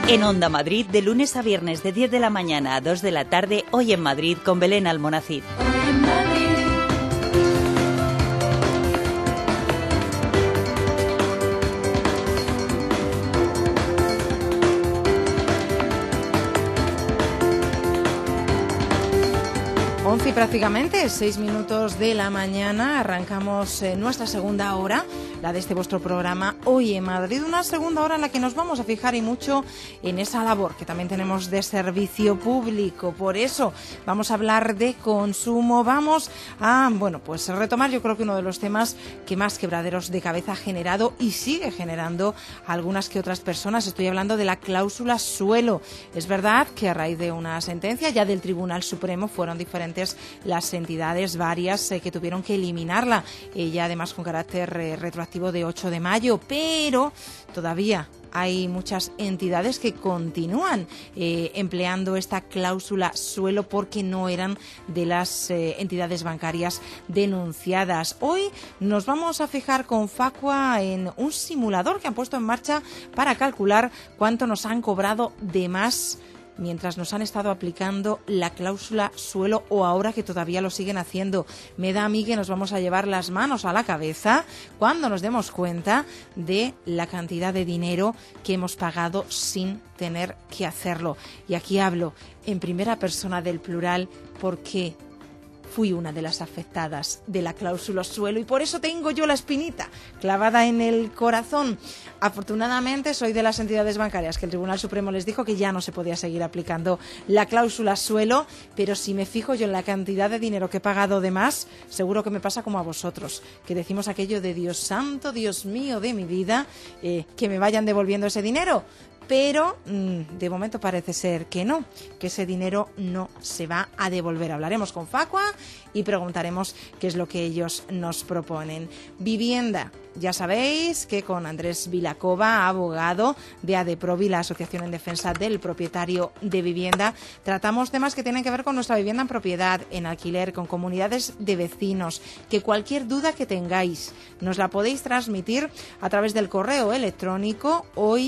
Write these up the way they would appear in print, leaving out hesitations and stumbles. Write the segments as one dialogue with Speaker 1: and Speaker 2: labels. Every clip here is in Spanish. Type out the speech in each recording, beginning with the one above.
Speaker 1: En Onda Madrid, de lunes a viernes de 10 de la mañana a 2 de la tarde, Hoy en Madrid con Belén Almonacid.
Speaker 2: Hoy en Madrid.
Speaker 3: 11 y prácticamente 6 minutos de la mañana, arrancamos nuestra segunda hora, la de este vuestro programa Hoy en Madrid, una segunda hora en la que nos vamos a fijar y mucho en esa labor que también tenemos de servicio público. Por eso vamos a hablar de consumo, vamos a, pues retomar yo creo que uno de los temas que más quebraderos de cabeza ha generado y sigue generando a algunas que otras personas. Estoy hablando de la cláusula suelo. Es verdad que a raíz de una sentencia ya del Tribunal Supremo fueron diferentes las entidades varias que tuvieron que eliminarla, ya además con carácter retroactivo de 8 de mayo, pero todavía hay muchas entidades que continúan empleando esta cláusula suelo porque no eran de las entidades bancarias denunciadas. Hoy nos vamos a fijar con Facua en un simulador que han puesto en marcha para calcular cuánto nos han cobrado de más mientras nos han estado aplicando la cláusula suelo o ahora que todavía lo siguen haciendo. Me da a mí que nos vamos a llevar las manos a la cabeza cuando nos demos cuenta de la cantidad de dinero que hemos pagado sin tener que hacerlo. Y aquí hablo en primera persona del plural porque fui una de las afectadas de la cláusula suelo y por eso tengo yo la espinita clavada en el corazón. Afortunadamente soy de las entidades bancarias que el Tribunal Supremo les dijo que ya no se podía seguir aplicando la cláusula suelo, pero si me fijo yo en la cantidad de dinero que he pagado de más, seguro que me pasa como a vosotros, que decimos aquello de Dios santo, Dios mío de mi vida, que me vayan devolviendo ese dinero. Pero de momento parece ser que no, que ese dinero no se va a devolver. Hablaremos con Facua y preguntaremos qué es lo que ellos nos proponen. Vivienda. Ya sabéis que con Andrés Vilacova, abogado de ADEPROVI, la Asociación en Defensa del Propietario de Vivienda, tratamos temas que tienen que ver con nuestra vivienda en propiedad, en alquiler, con comunidades de vecinos. Que cualquier duda que tengáis nos la podéis transmitir a través del correo electrónico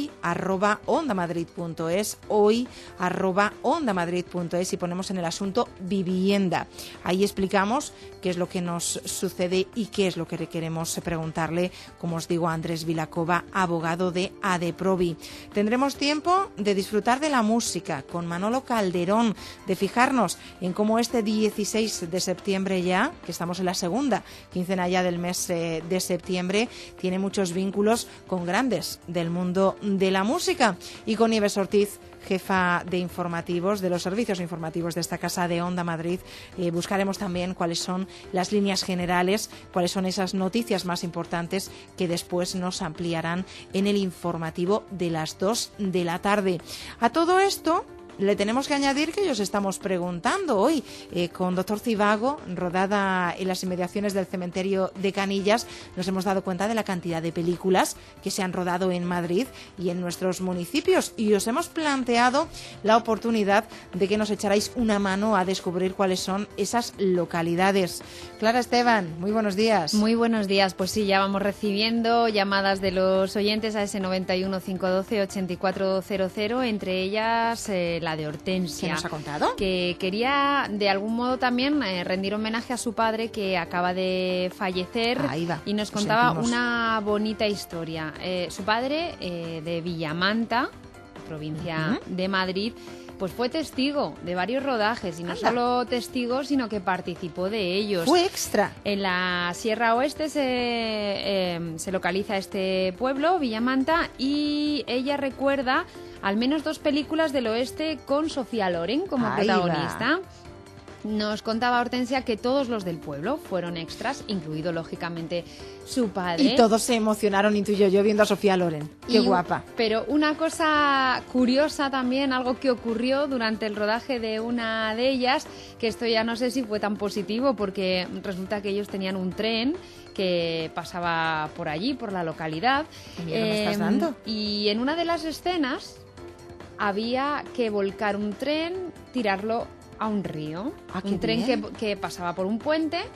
Speaker 3: hoy@ondamadrid.es, hoy@ondamadrid.es y ponemos en el asunto vivienda. Ahí explicamos qué es lo que nos sucede y qué es lo que queremos preguntarle, como os digo, a Andrés Vilacova, abogado de ADEPROVI. Tendremos tiempo de disfrutar de la música con Manolo Calderón, de fijarnos en cómo este 16 de septiembre ya, que estamos en la segunda quincena ya del mes de septiembre, tiene muchos vínculos con grandes del mundo de la música. Y con Nieves Ortiz, jefa de informativos, de los servicios informativos de esta casa de Onda Madrid, buscaremos también cuáles son las líneas generales, cuáles son esas noticias más importantes que después nos ampliarán en el informativo de las 2 de la tarde. A todo esto le tenemos que añadir que ellos estamos preguntando hoy con Doctor Civago, rodada en las inmediaciones del cementerio de Canillas, nos hemos dado cuenta de la cantidad de películas que se han rodado en Madrid y en nuestros municipios y os hemos planteado la oportunidad de que nos echarais una mano a descubrir cuáles son esas localidades. Clara Esteban, muy buenos días.
Speaker 4: Muy buenos días, pues sí, ya vamos recibiendo llamadas de los oyentes a ese 91 512 8400, entre ellas la de Hortensia.
Speaker 3: ¿Qué nos ha contado?
Speaker 4: Que quería de algún modo también rendir homenaje a su padre que acaba de fallecer.
Speaker 3: Ahí va,
Speaker 4: y nos contaba una bonita historia. Su padre de Villamanta, provincia de Madrid, pues fue testigo de varios rodajes y no solo testigo, sino que participó de ellos.
Speaker 3: Fue extra.
Speaker 4: En la Sierra Oeste se localiza este pueblo, Villamanta, y ella recuerda al menos 2 películas del oeste con Sofía Loren como protagonista. Nos contaba Hortensia que todos los del pueblo fueron extras, incluido lógicamente su padre.
Speaker 3: Y todos se emocionaron, intuyo yo, viendo a Sofía Loren. Qué guapa.
Speaker 4: Pero una cosa curiosa también, algo que ocurrió durante el rodaje de una de ellas, que esto ya no sé si fue tan positivo, porque resulta que ellos tenían un tren que pasaba por allí, por la localidad.
Speaker 3: Mira, ¿me estás dando?
Speaker 4: Y en una de las escenas había que volcar un tren, tirarlo a un río. Un tren que pasaba por un puente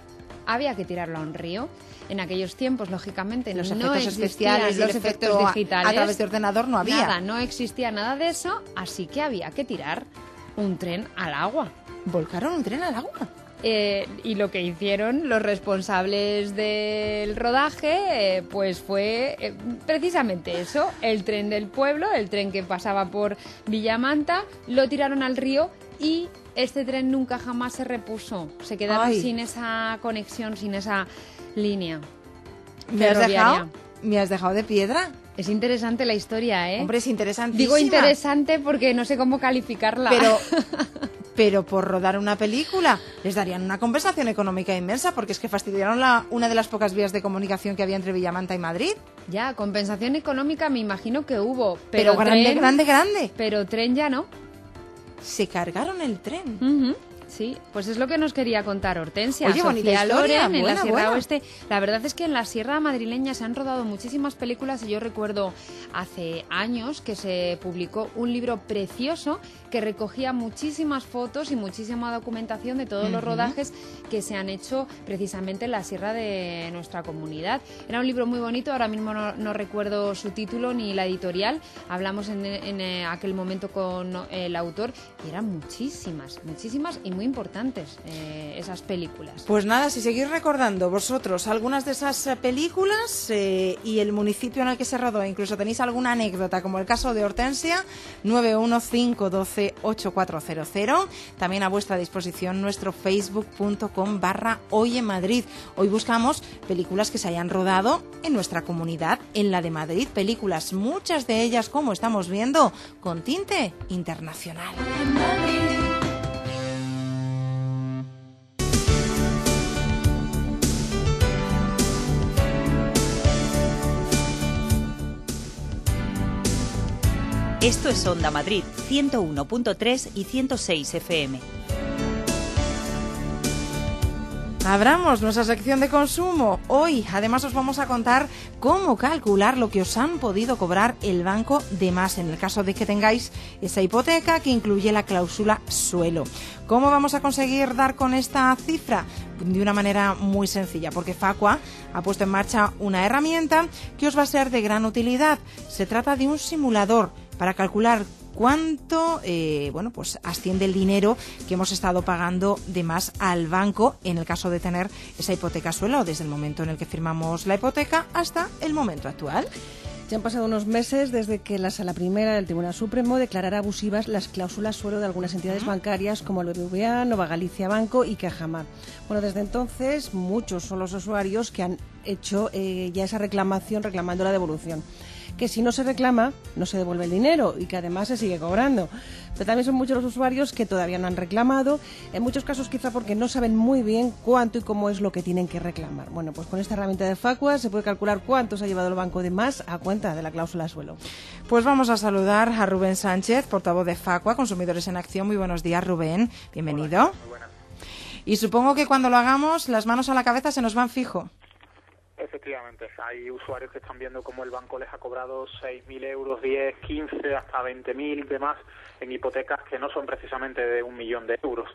Speaker 4: había que tirarlo a un río. En aquellos tiempos, lógicamente,
Speaker 3: los
Speaker 4: no
Speaker 3: efectos
Speaker 4: existían
Speaker 3: especiales,
Speaker 4: los efectos digitales.
Speaker 3: A través de ordenador no había.
Speaker 4: Nada, no existía nada de eso, así que había que tirar un tren al agua.
Speaker 3: ¿Volcaron un tren al agua?
Speaker 4: Y lo que hicieron los responsables del rodaje pues fue precisamente eso, el tren del pueblo, el tren que pasaba por Villamanta, lo tiraron al río y este tren nunca jamás se repuso. Se quedaron sin esa conexión, sin esa línea ferroviaria.
Speaker 3: ¿Me has dejado de piedra?
Speaker 4: Es interesante la historia, ¿eh?
Speaker 3: Hombre, es interesantísima.
Speaker 4: Digo interesante porque no sé cómo calificarla.
Speaker 3: Pero por rodar una película les darían una compensación económica inmensa, porque es que fastidiaron una de las pocas vías de comunicación que había entre Villamanta y Madrid.
Speaker 4: Ya, compensación económica me imagino que hubo.
Speaker 3: Pero grande.
Speaker 4: Pero tren ya no.
Speaker 3: Se cargaron el tren.
Speaker 4: Sí, pues es lo que nos quería contar Hortensia.
Speaker 3: Oye,
Speaker 4: Sofía Loren, en la Sierra
Speaker 3: buena.
Speaker 4: Oeste. La verdad es que en la Sierra madrileña se han rodado muchísimas películas y yo recuerdo hace años que se publicó un libro precioso que recogía muchísimas fotos y muchísima documentación de todos los rodajes que se han hecho precisamente en la sierra de nuestra comunidad. Era un libro muy bonito, ahora mismo no recuerdo su título ni la editorial. Hablamos en aquel momento con el autor y eran muchísimas y muy importantes esas películas.
Speaker 3: Pues nada, si seguís recordando vosotros algunas de esas películas y el municipio en el que se rodó, incluso tenéis alguna anécdota, como el caso de Hortensia, 915128400, también a vuestra disposición nuestro facebook.com/Hoy en Madrid. Hoy buscamos películas que se hayan rodado en nuestra comunidad, en la de Madrid, películas, muchas de ellas, como estamos viendo, con tinte internacional.
Speaker 1: Esto es Onda Madrid, 101.3 y 106 FM.
Speaker 3: Abramos nuestra sección de consumo. Hoy, además, os vamos a contar cómo calcular lo que os han podido cobrar el banco de más en el caso de que tengáis esa hipoteca que incluye la cláusula suelo. ¿Cómo vamos a conseguir dar con esta cifra? De una manera muy sencilla, porque Facua ha puesto en marcha una herramienta que os va a ser de gran utilidad. Se trata de un simulador para calcular cuánto pues asciende el dinero que hemos estado pagando de más al banco en el caso de tener esa hipoteca suelo, desde el momento en el que firmamos la hipoteca hasta el momento actual.
Speaker 2: Ya han pasado unos meses desde que la Sala Primera del Tribunal Supremo declarara abusivas las cláusulas suelo de algunas entidades bancarias como el BBVA, Nova Galicia Banco y Cajamar. Bueno, desde entonces muchos son los usuarios que han hecho ya esa reclamación reclamando la devolución. Que si no se reclama, no se devuelve el dinero y que además se sigue cobrando. Pero también son muchos los usuarios que todavía no han reclamado, en muchos casos quizá porque no saben muy bien cuánto y cómo es lo que tienen que reclamar. Bueno, pues con esta herramienta de Facua se puede calcular cuánto se ha llevado el banco de más a cuenta de la cláusula suelo.
Speaker 3: Pues vamos a saludar a Rubén Sánchez, portavoz de Facua, Consumidores en Acción. Muy buenos días, Rubén. Bienvenido.
Speaker 5: Hola, muy buenas.
Speaker 3: Y supongo que cuando lo hagamos, las manos a la cabeza se nos van fijo.
Speaker 5: Efectivamente, hay usuarios que están viendo cómo el banco les ha cobrado 6.000 euros, 10, 15, hasta 20.000 de más en hipotecas que no son precisamente de 1 millón de euros.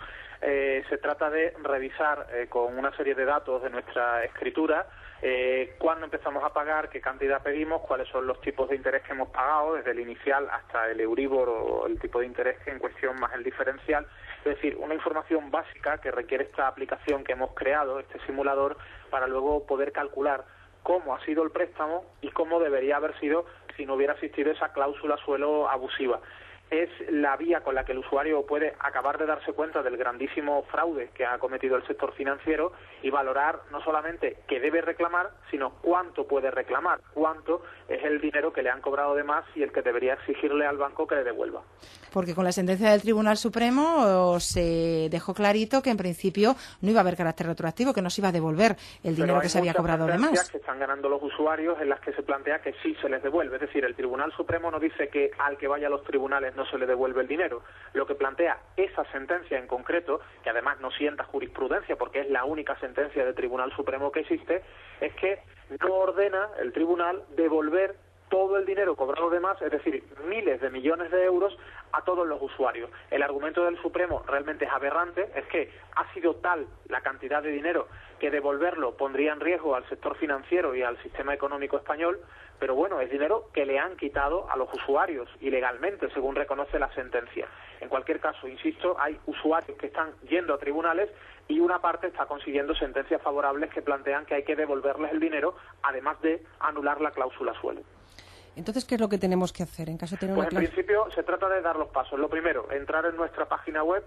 Speaker 5: Se trata de revisar con una serie de datos de nuestra escritura cuándo empezamos a pagar, qué cantidad pedimos, cuáles son los tipos de interés que hemos pagado, desde el inicial hasta el Euribor o el tipo de interés que en cuestión más el diferencial. Es decir, una información básica que requiere esta aplicación que hemos creado, este simulador, para luego poder calcular cómo ha sido el préstamo y cómo debería haber sido si no hubiera existido esa cláusula suelo abusiva. Es la vía con la que el usuario puede acabar de darse cuenta del grandísimo fraude que ha cometido el sector financiero y valorar no solamente qué debe reclamar, sino cuánto puede reclamar, cuánto es el dinero que le han cobrado de más y el que debería exigirle al banco que le devuelva.
Speaker 3: Porque con la sentencia del Tribunal Supremo se dejó clarito que en principio no iba a haber carácter retroactivo, que no se iba a devolver el dinero que se había cobrado de más.
Speaker 5: Que están ganando los usuarios en las que se plantea que sí se les devuelve. Es decir, el Tribunal Supremo no dice que al que vaya a los tribunales no se le devuelve el dinero. Lo que plantea esa sentencia en concreto, que además no sienta jurisprudencia porque es la única sentencia del Tribunal Supremo que existe, es que no ordena el tribunal devolver todo el dinero cobrado de más, es decir, miles de millones de euros, a todos los usuarios. El argumento del Supremo realmente es aberrante, es que ha sido tal la cantidad de dinero que devolverlo pondría en riesgo al sector financiero y al sistema económico español, pero bueno, es dinero que le han quitado a los usuarios ilegalmente, según reconoce la sentencia. En cualquier caso, insisto, hay usuarios que están yendo a tribunales y una parte está consiguiendo sentencias favorables que plantean que hay que devolverles el dinero, además de anular la cláusula suelo.
Speaker 2: Entonces, ¿qué es lo que tenemos que hacer en caso de tener
Speaker 5: Pues
Speaker 2: una
Speaker 5: en principio se trata de dar los pasos. Lo primero, entrar en nuestra página web,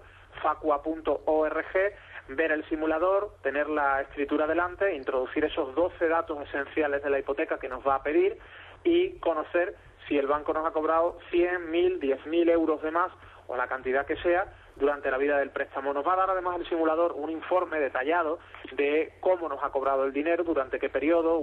Speaker 5: facua.org, ver el simulador, tener la escritura delante, introducir esos 12 datos esenciales de la hipoteca que nos va a pedir y conocer si el banco nos ha cobrado 100, 1.000, 10.000 euros de más o la cantidad que sea durante la vida del préstamo. Nos va a dar además el simulador un informe detallado de cómo nos ha cobrado el dinero, durante qué periodo,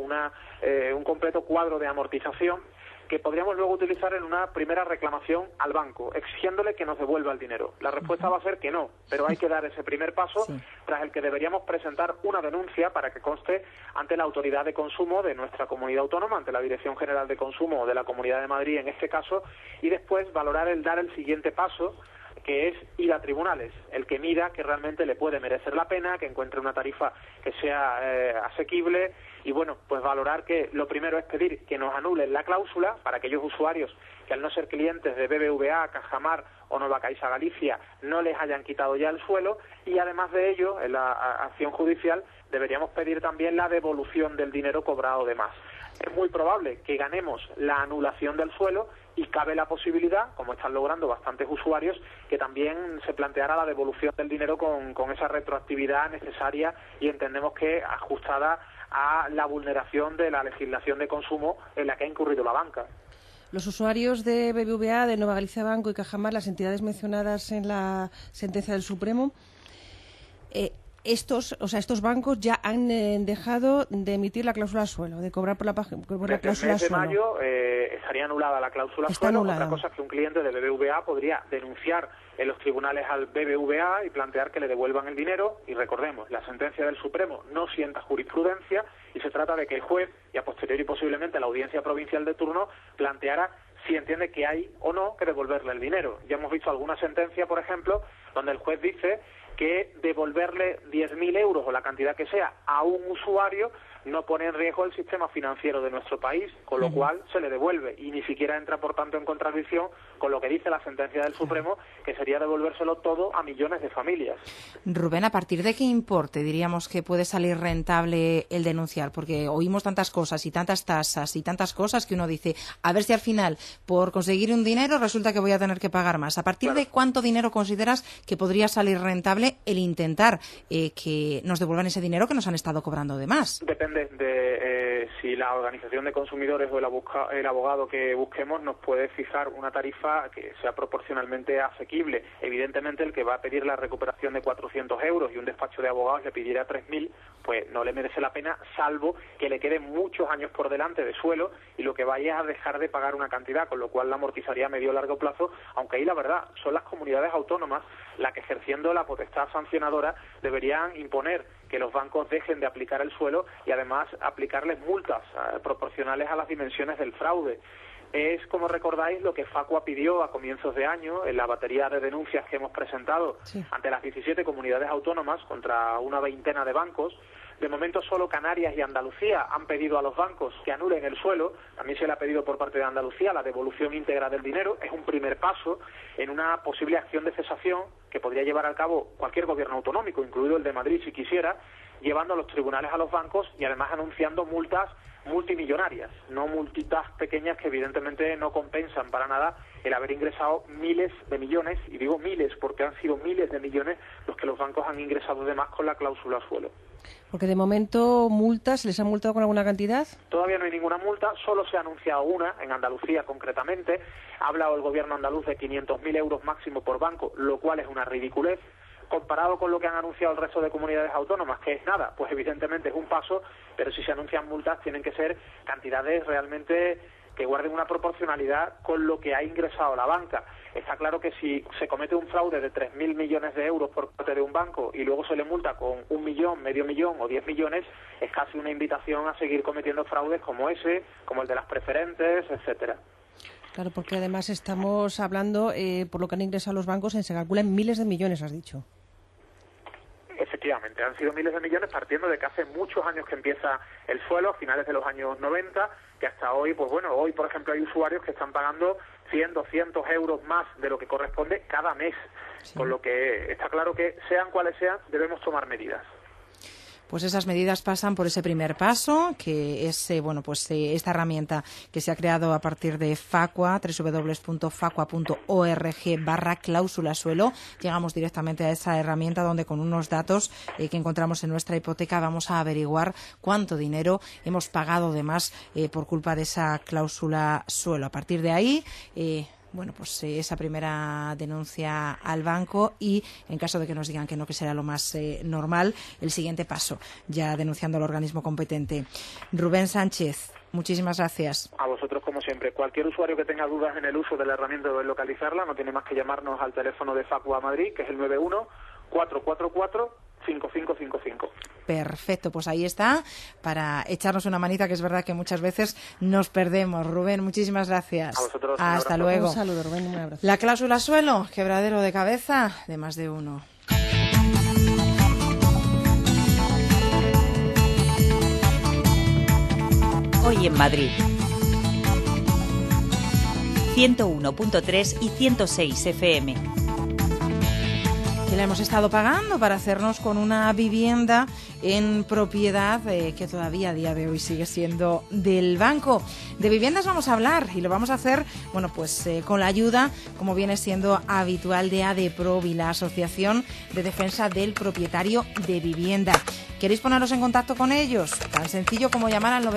Speaker 5: un completo cuadro de amortización que podríamos luego utilizar en una primera reclamación al banco, exigiéndole que nos devuelva el dinero. La respuesta va a ser que no, pero hay que dar ese primer paso, tras el que deberíamos presentar una denuncia para que conste ante la Autoridad de Consumo de nuestra comunidad autónoma, ante la Dirección General de Consumo de la Comunidad de Madrid en este caso, y después valorar dar el siguiente paso, que es ir a tribunales, el que mira que realmente le puede merecer la pena, que encuentre una tarifa que sea asequible y bueno, pues valorar que lo primero es pedir que nos anulen la cláusula para aquellos usuarios que al no ser clientes de BBVA, Cajamar o Nova Caixa Galicia no les hayan quitado ya el suelo y además de ello, en la acción judicial deberíamos pedir también la devolución del dinero cobrado de más. Es muy probable que ganemos la anulación del suelo y cabe la posibilidad, como están logrando bastantes usuarios, que también se planteara la devolución del dinero con esa retroactividad necesaria y entendemos que ajustada a la vulneración de la legislación de consumo en la que ha incurrido la banca.
Speaker 2: Los usuarios de BBVA, de Nova Galicia Banco y Cajamar, las entidades mencionadas en la sentencia del Supremo, estos bancos ya han dejado de emitir la cláusula suelo, de cobrar por la cláusula suelo.
Speaker 5: Desde el mes de mayo estaría anulada la cláusula suelo. Otra cosa es que un cliente de BBVA podría denunciar en los tribunales al BBVA y plantear que le devuelvan el dinero. Y recordemos, la sentencia del Supremo no sienta jurisprudencia y se trata de que el juez y a posteriori posiblemente la audiencia provincial de turno planteara si entiende que hay o no que devolverle el dinero. Ya hemos visto alguna sentencia, por ejemplo, donde el juez dice que devolverle 10.000 euros o la cantidad que sea a un usuario no pone en riesgo el sistema financiero de nuestro país, con lo cual se le devuelve y ni siquiera entra, por tanto, en contradicción con lo que dice la sentencia del Supremo, que sería devolvérselo todo a millones de familias.
Speaker 3: Rubén, ¿a partir de qué importe diríamos que puede salir rentable el denunciar? Porque oímos tantas cosas y tantas tasas y tantas cosas que uno dice, a ver si al final, por conseguir un dinero, resulta que voy a tener que pagar más. ¿A partir de cuánto dinero consideras que podría salir rentable el intentar que nos devuelvan ese dinero que nos han estado cobrando de más?
Speaker 5: Depende de si la organización de consumidores o el abogado que busquemos nos puede fijar una tarifa que sea proporcionalmente asequible. Evidentemente, el que va a pedir la recuperación de 400 euros y un despacho de abogados le pidiera 3.000, pues no le merece la pena, salvo que le queden muchos años por delante de suelo y lo que vaya a dejar de pagar una cantidad, con lo cual la amortizaría a medio o largo plazo, aunque ahí la verdad son las comunidades autónomas las que, ejerciendo la potestad sancionadora, deberían imponer que los bancos dejen de aplicar el suelo y además aplicarles multas proporcionales a las dimensiones del fraude. Es, como recordáis, lo que Facua pidió a comienzos de año en la batería de denuncias que hemos presentado ante las 17 comunidades autónomas contra una veintena de bancos. De momento solo Canarias y Andalucía han pedido a los bancos que anulen el suelo. También se le ha pedido por parte de Andalucía la devolución íntegra del dinero. Es un primer paso en una posible acción de cesación que podría llevar a cabo cualquier gobierno autonómico, incluido el de Madrid si quisiera, llevando a los tribunales a los bancos y además anunciando multas multimillonarias, no multitas pequeñas que evidentemente no compensan para nada el haber ingresado miles de millones, y digo miles porque han sido miles de millones los que los bancos han ingresado de más con la cláusula suelo.
Speaker 2: Porque de momento multas, ¿les han multado con alguna cantidad?
Speaker 5: Todavía no hay ninguna multa, solo se ha anunciado una, en Andalucía concretamente. Ha hablado el gobierno andaluz de 500.000 euros máximo por banco, lo cual es una ridiculez. Comparado con lo que han anunciado el resto de comunidades autónomas, que es nada, pues evidentemente es un paso, pero si se anuncian multas tienen que ser cantidades realmente que guarden una proporcionalidad con lo que ha ingresado la banca. Está claro que si se comete un fraude de 3.000 millones de euros por parte de un banco y luego se le multa con 1 millón, medio millón o 10 millones, es casi una invitación a seguir cometiendo fraudes como ese, como el de las preferentes, etcétera.
Speaker 2: Claro, porque además estamos hablando, por lo que han ingresado los bancos, se calculan miles de millones, has dicho.
Speaker 5: Efectivamente, han sido miles de millones partiendo de que hace muchos años que empieza el suelo, a finales de los años 90, que hasta hoy, pues bueno, hoy por ejemplo hay usuarios que están pagando 100, 200 euros más de lo que corresponde cada mes, sí. Con lo que está claro que sean cuales sean, debemos tomar medidas.
Speaker 3: Pues esas medidas pasan por ese primer paso, que es esta herramienta que se ha creado a partir de Facua, www.facua.org/cláusula suelo. Llegamos directamente a esa herramienta donde con unos datos que encontramos en nuestra hipoteca vamos a averiguar cuánto dinero hemos pagado de más por culpa de esa cláusula suelo. A partir de ahí, esa primera denuncia al banco y, en caso de que nos digan que no, que será lo más normal, el siguiente paso, ya denunciando al organismo competente. Rubén Sánchez, muchísimas gracias.
Speaker 5: A vosotros, como siempre. Cualquier usuario que tenga dudas en el uso de la herramienta de localizarla no tiene más que llamarnos al teléfono de Facua Madrid, que es el 91-444-5555.
Speaker 3: Perfecto, pues ahí está, para echarnos una manita, que es verdad que muchas veces nos perdemos. Rubén, muchísimas gracias.
Speaker 5: A vosotros.
Speaker 3: Hasta luego.
Speaker 2: Un saludo, Rubén, un abrazo.
Speaker 3: La cláusula suelo, quebradero de cabeza de más de uno.
Speaker 1: Hoy en Madrid. 101.3 y 106 FM.
Speaker 3: Que la hemos estado pagando para hacernos con una vivienda en propiedad que todavía a día de hoy sigue siendo del banco. De viviendas vamos a hablar y lo vamos a hacer, con la ayuda, como viene siendo habitual, de ADEPROVI, la Asociación de Defensa del Propietario de Vivienda. ¿Queréis poneros en contacto con ellos? Tan sencillo como llamar al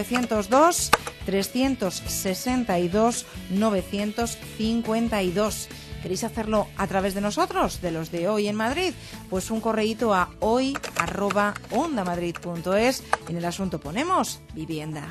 Speaker 3: 902-362-952. ¿Queréis hacerlo a través de nosotros, de los de Hoy en Madrid? Pues un correíto a hoy@ondamadrid.es y en el asunto ponemos vivienda.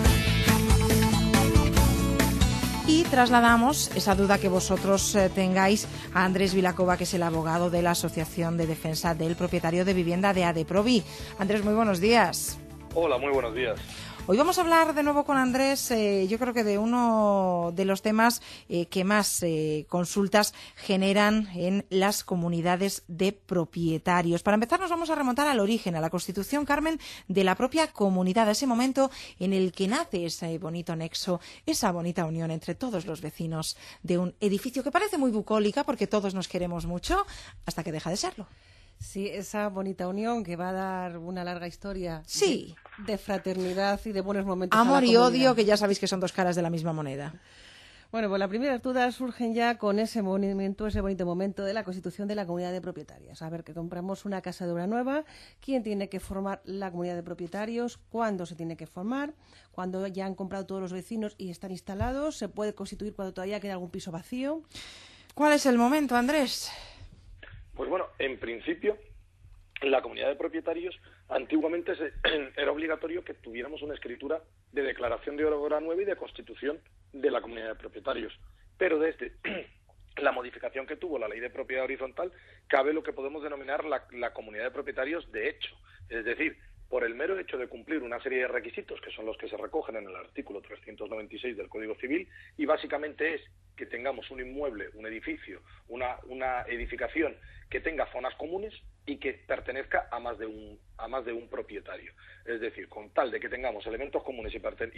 Speaker 3: Y trasladamos esa duda que vosotros tengáis a Andrés Vilacova, que es el abogado de la Asociación de Defensa del Propietario de Vivienda de ADEPROVI. Andrés, muy buenos días.
Speaker 6: Hola, muy buenos días.
Speaker 3: Hoy vamos a hablar de nuevo con Andrés, yo creo que de uno de los temas que más consultas generan en las comunidades de propietarios. Para empezar, nos vamos a remontar al origen, a la constitución, Carmen, de la propia comunidad, a ese momento en el que nace ese bonito nexo, esa bonita unión entre todos los vecinos de un edificio que parece muy bucólica porque todos nos queremos mucho, hasta que deja de serlo.
Speaker 2: Sí, esa bonita unión que va a dar una larga historia
Speaker 3: sí.
Speaker 2: de fraternidad y de buenos momentos.
Speaker 3: Amor y odio, que ya sabéis que son dos caras de la misma moneda.
Speaker 2: Bueno, pues las primeras dudas surgen ya con ese bonito momento de la constitución de la comunidad de propietarios. A ver, que compramos una casa de obra nueva, ¿quién tiene que formar la comunidad de propietarios? ¿Cuándo se tiene que formar? ¿Cuándo ya han comprado todos los vecinos y están instalados? ¿Se puede constituir cuando todavía queda algún piso vacío?
Speaker 3: ¿Cuál es el momento, Andrés?
Speaker 6: Pues bueno, en principio, la comunidad de propietarios antiguamente era obligatorio que tuviéramos una escritura de declaración de obra nueva y de constitución de la comunidad de propietarios. Pero desde la modificación que tuvo la ley de propiedad horizontal, cabe lo que podemos denominar la comunidad de propietarios de hecho. Es decir, por el mero hecho de cumplir una serie de requisitos, que son los que se recogen en el artículo 396 del Código Civil, y básicamente es que tengamos un inmueble, un edificio, una edificación que tenga zonas comunes y que pertenezca a más de un propietario. Es decir, con tal de que tengamos elementos comunes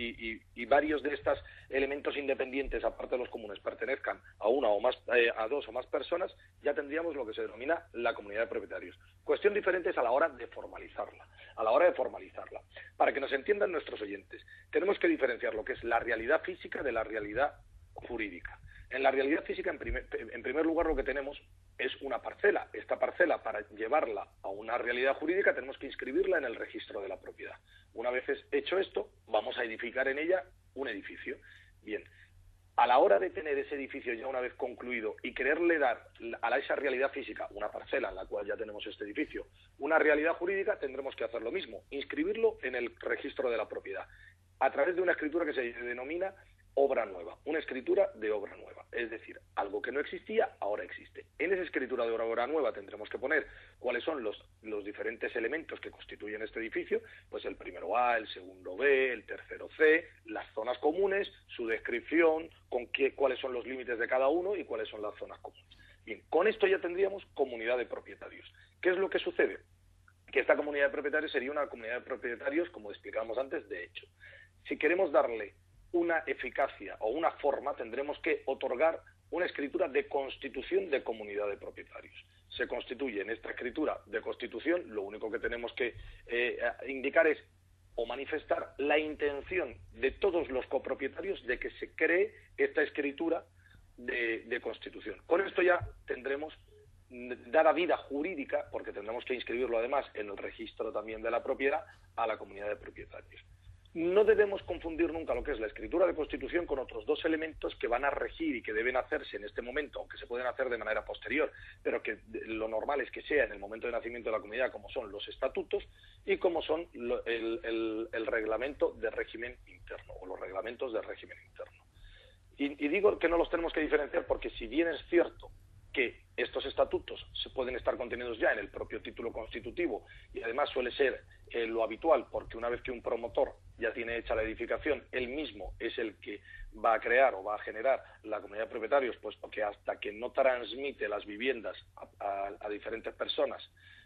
Speaker 6: y varios de estos elementos independientes, aparte de los comunes, pertenezcan a una o más, a dos o más personas, ya tendríamos lo que se denomina la comunidad de propietarios. Cuestión diferente es a la hora de formalizarla. Para que nos entiendan nuestros oyentes, tenemos que diferenciar lo que es la realidad física de la realidad jurídica. En la realidad física, en primer lugar, lo que tenemos es una parcela. Esta parcela, para llevarla a una realidad jurídica, tenemos que inscribirla en el registro de la propiedad. Una vez hecho esto, vamos a edificar en ella un edificio. Bien, a la hora de tener ese edificio ya una vez concluido y quererle dar a esa realidad física, una parcela en la cual ya tenemos este edificio, una realidad jurídica, tendremos que hacer lo mismo, inscribirlo en el registro de la propiedad, a través de una escritura que se denomina obra nueva, una escritura de obra nueva, es decir, algo que no existía, ahora existe. En esa escritura de obra nueva tendremos que poner cuáles son los diferentes elementos que constituyen este edificio, pues el primero A, el segundo B, el tercero C, las zonas comunes, su descripción, cuáles son los límites de cada uno y cuáles son las zonas comunes. Bien, con esto ya tendríamos comunidad de propietarios. ¿Qué es lo que sucede? Que esta comunidad de propietarios sería una comunidad de propietarios, como explicábamos antes, de hecho. Si queremos darle una eficacia o una forma, tendremos que otorgar una escritura de constitución de comunidad de propietarios. Se constituye en esta escritura de constitución, lo único que tenemos que indicar es o manifestar la intención de todos los copropietarios de que se cree esta escritura de constitución. Con esto ya tendremos dada vida jurídica, porque tendremos que inscribirlo además en el registro también de la propiedad, a la comunidad de propietarios. No debemos confundir nunca lo que es la escritura de constitución con otros dos elementos que van a regir y que deben hacerse en este momento, aunque se pueden hacer de manera posterior, pero que lo normal es que sea en el momento de nacimiento de la comunidad, como son los estatutos y como son el reglamento de régimen interno o los reglamentos de régimen interno. Y digo que no los tenemos que diferenciar porque si bien es cierto que estos estatutos se pueden estar contenidos ya en el propio título constitutivo y además suele ser lo habitual porque una vez que un promotor ya tiene hecha la edificación, él mismo es el que va a crear o va a generar la comunidad de propietarios, pues porque hasta que no transmite las viviendas a diferentes personas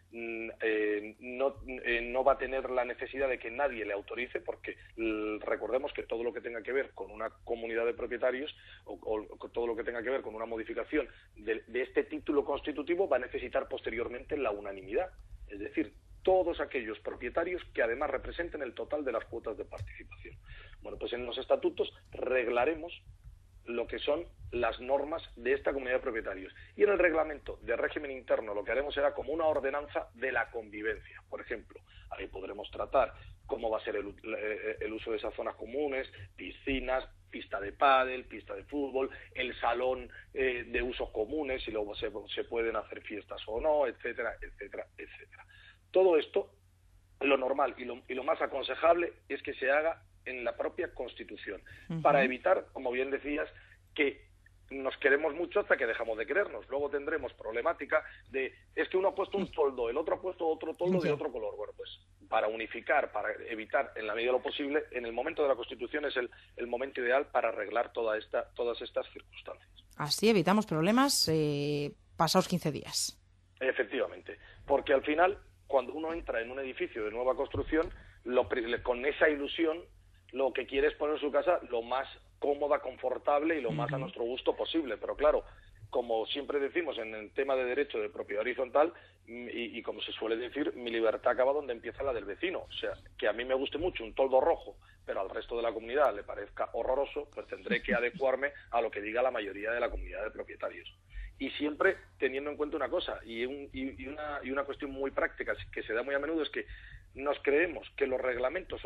Speaker 6: no va a tener la necesidad de que nadie le autorice, porque recordemos que todo lo que tenga que ver con una comunidad de propietarios o todo lo que tenga que ver con una modificación de este título constitutivo va a necesitar posteriormente la unanimidad, es decir, todos aquellos propietarios que además representen el total de las cuotas de participación. Bueno, pues en los estatutos reglaremos lo que son las normas de esta comunidad de propietarios. Y en el reglamento de régimen interno lo que haremos será como una ordenanza de la convivencia. Por ejemplo, ahí podremos tratar cómo va a ser el uso de esas zonas comunes, piscinas, pista de pádel, pista de fútbol, el salón de usos comunes, si luego se pueden hacer fiestas o no, etcétera, etcétera, etcétera. Todo esto, lo normal y lo más aconsejable es que se haga en la propia Constitución, para evitar, como bien decías, que nos queremos mucho hasta que dejamos de querernos. Luego tendremos problemática de, es que uno ha puesto un toldo, el otro ha puesto otro toldo de otro color. Bueno, pues para unificar, para evitar, en la medida de lo posible, en el momento de la Constitución es el momento ideal para arreglar todas estas circunstancias.
Speaker 3: Así evitamos problemas pasados 15 días.
Speaker 6: Efectivamente, porque al final, cuando uno entra en un edificio de nueva construcción, con esa ilusión, lo que quiere es poner su casa lo más cómoda, confortable y lo más a nuestro gusto posible. Pero claro, como siempre decimos en el tema de derecho de propiedad horizontal, y como se suele decir, mi libertad acaba donde empieza la del vecino. O sea, que a mí me guste mucho un toldo rojo, pero al resto de la comunidad le parezca horroroso, pues tendré que adecuarme a lo que diga la mayoría de la comunidad de propietarios. Y siempre teniendo en cuenta una cosa, y una cuestión muy práctica que se da muy a menudo, es que nos creemos que los reglamentos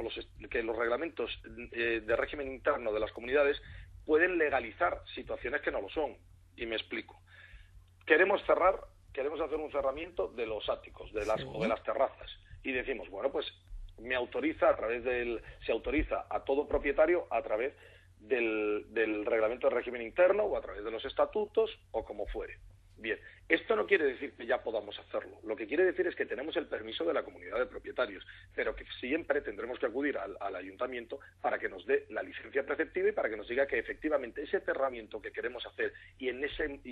Speaker 6: de régimen interno de las comunidades pueden legalizar situaciones que no lo son. Y me explico. Queremos hacer un cerramiento de los áticos, de las terrazas, y decimos, bueno, pues se autoriza a todo propietario a través del reglamento de régimen interno o a través de los estatutos o como fuere. Bien, esto no quiere decir que ya podamos hacerlo. Lo que quiere decir es que tenemos el permiso de la comunidad de propietarios, pero que siempre tendremos que acudir al ayuntamiento para que nos dé la licencia preceptiva y para que nos diga que efectivamente ese cerramiento que queremos hacer en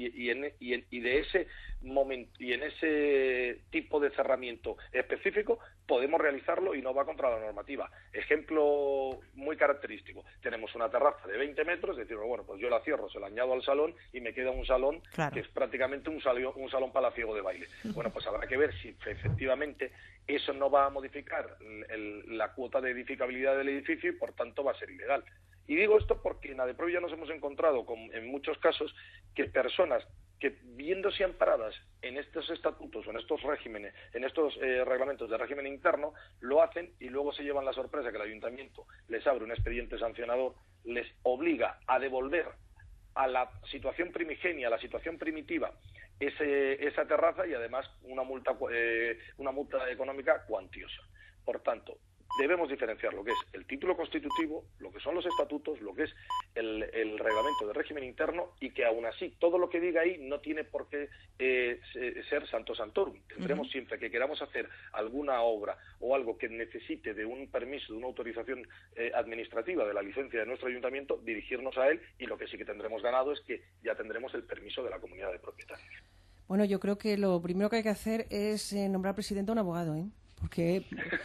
Speaker 6: ese tipo de cerramiento específico podemos realizarlo y no va contra la normativa. Ejemplo muy característico: tenemos una terraza de 20 metros, es decir, bueno, pues yo la cierro, se la añado al salón y me queda un salón que es prácticamente un salón palaciego de baile. Bueno, pues habrá que ver si efectivamente eso no va a modificar la cuota de edificabilidad del edificio y por tanto va a ser ilegal. Y digo esto porque en ADEPROVI ya nos hemos encontrado en muchos casos que personas que, viéndose amparadas en estos estatutos o en estos regímenes, en estos reglamentos de régimen interno, lo hacen y luego se llevan la sorpresa que el ayuntamiento les abre un expediente sancionador, les obliga a devolver a la situación primigenia, a la situación primitiva, esa terraza y además una multa económica cuantiosa. Por tanto, debemos diferenciar lo que es el título constitutivo, lo que son los estatutos, lo que es el reglamento de régimen interno, y que aún así todo lo que diga ahí no tiene por qué ser santo santorum. Tendremos siempre que queramos hacer alguna obra o algo que necesite de un permiso, de una autorización administrativa de la licencia de nuestro ayuntamiento, dirigirnos a él, y lo que sí que tendremos ganado es que ya tendremos el permiso de la comunidad de propietarios.
Speaker 2: Bueno, yo creo que lo primero que hay que hacer es nombrar presidente a un abogado, porque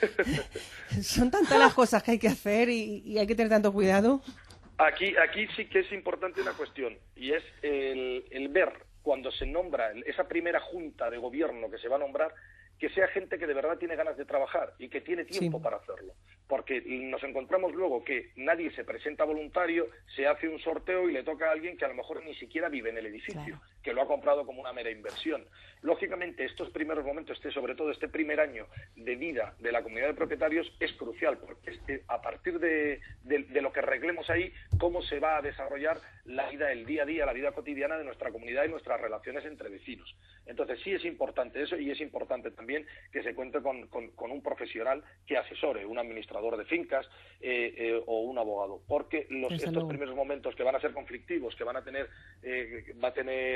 Speaker 2: son tantas las cosas que hay que hacer y hay que tener tanto cuidado.
Speaker 6: Aquí sí que es importante una cuestión, y es el ver cuando se nombra esa primera junta de gobierno que se va a nombrar, que sea gente que de verdad tiene ganas de trabajar y que tiene tiempo para hacerlo. Porque nos encontramos luego que nadie se presenta voluntario, se hace un sorteo y le toca a alguien que a lo mejor ni siquiera vive en el edificio, que lo ha comprado como una mera inversión. Lógicamente, estos primeros momentos, sobre todo este primer año de vida de la comunidad de propietarios, es crucial, porque a partir de lo que arreglemos ahí, cómo se va a desarrollar la vida, el día a día, la vida cotidiana de nuestra comunidad y nuestras relaciones entre vecinos. Entonces sí es importante eso, y es importante también que se cuente con un profesional que asesore, un administrador de fincas o un abogado, porque estos primeros momentos que van a ser conflictivos, que van a tener va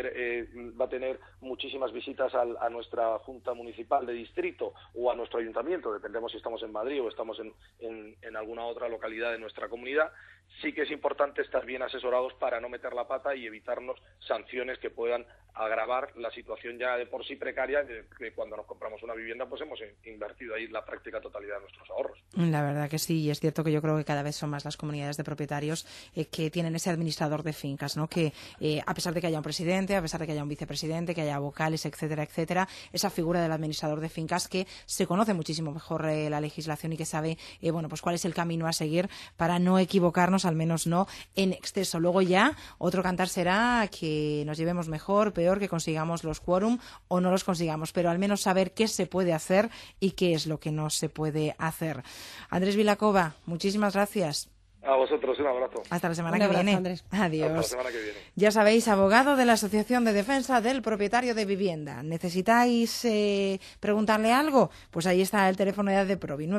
Speaker 6: a tener muchísimas visitas a nuestra Junta Municipal de Distrito o a nuestro Ayuntamiento, dependemos si estamos en Madrid o estamos en alguna otra localidad de nuestra comunidad. Sí que es importante estar bien asesorados para no meter la pata y evitarnos sanciones que puedan agravar la situación ya de por sí precaria, que cuando nos compramos una vivienda pues hemos invertido ahí la práctica totalidad de nuestros ahorros.
Speaker 3: La verdad que sí, y es cierto que yo creo que cada vez son más las comunidades de propietarios que tienen ese administrador de fincas, ¿no? Que a pesar de que haya un presidente, a pesar de que haya un vicepresidente, que haya vocales, etcétera, etcétera, esa figura del administrador de fincas que se conoce muchísimo mejor la legislación y que sabe pues cuál es el camino a seguir para no equivocarnos, al menos no en exceso. Luego ya otro cantar será que nos llevemos mejor, peor, que consigamos los quórum o no los consigamos, pero al menos saber qué se puede hacer y qué es lo que no se puede hacer. Andrés Vilacova, muchísimas gracias.
Speaker 6: A vosotros, un abrazo.
Speaker 3: Hasta la semana que viene.
Speaker 2: Andrés.
Speaker 3: Adiós.
Speaker 6: Hasta la semana que viene.
Speaker 3: Ya sabéis, abogado de la Asociación de Defensa del Propietario de Vivienda. ¿Necesitáis preguntarle algo? Pues ahí está el teléfono de Provi,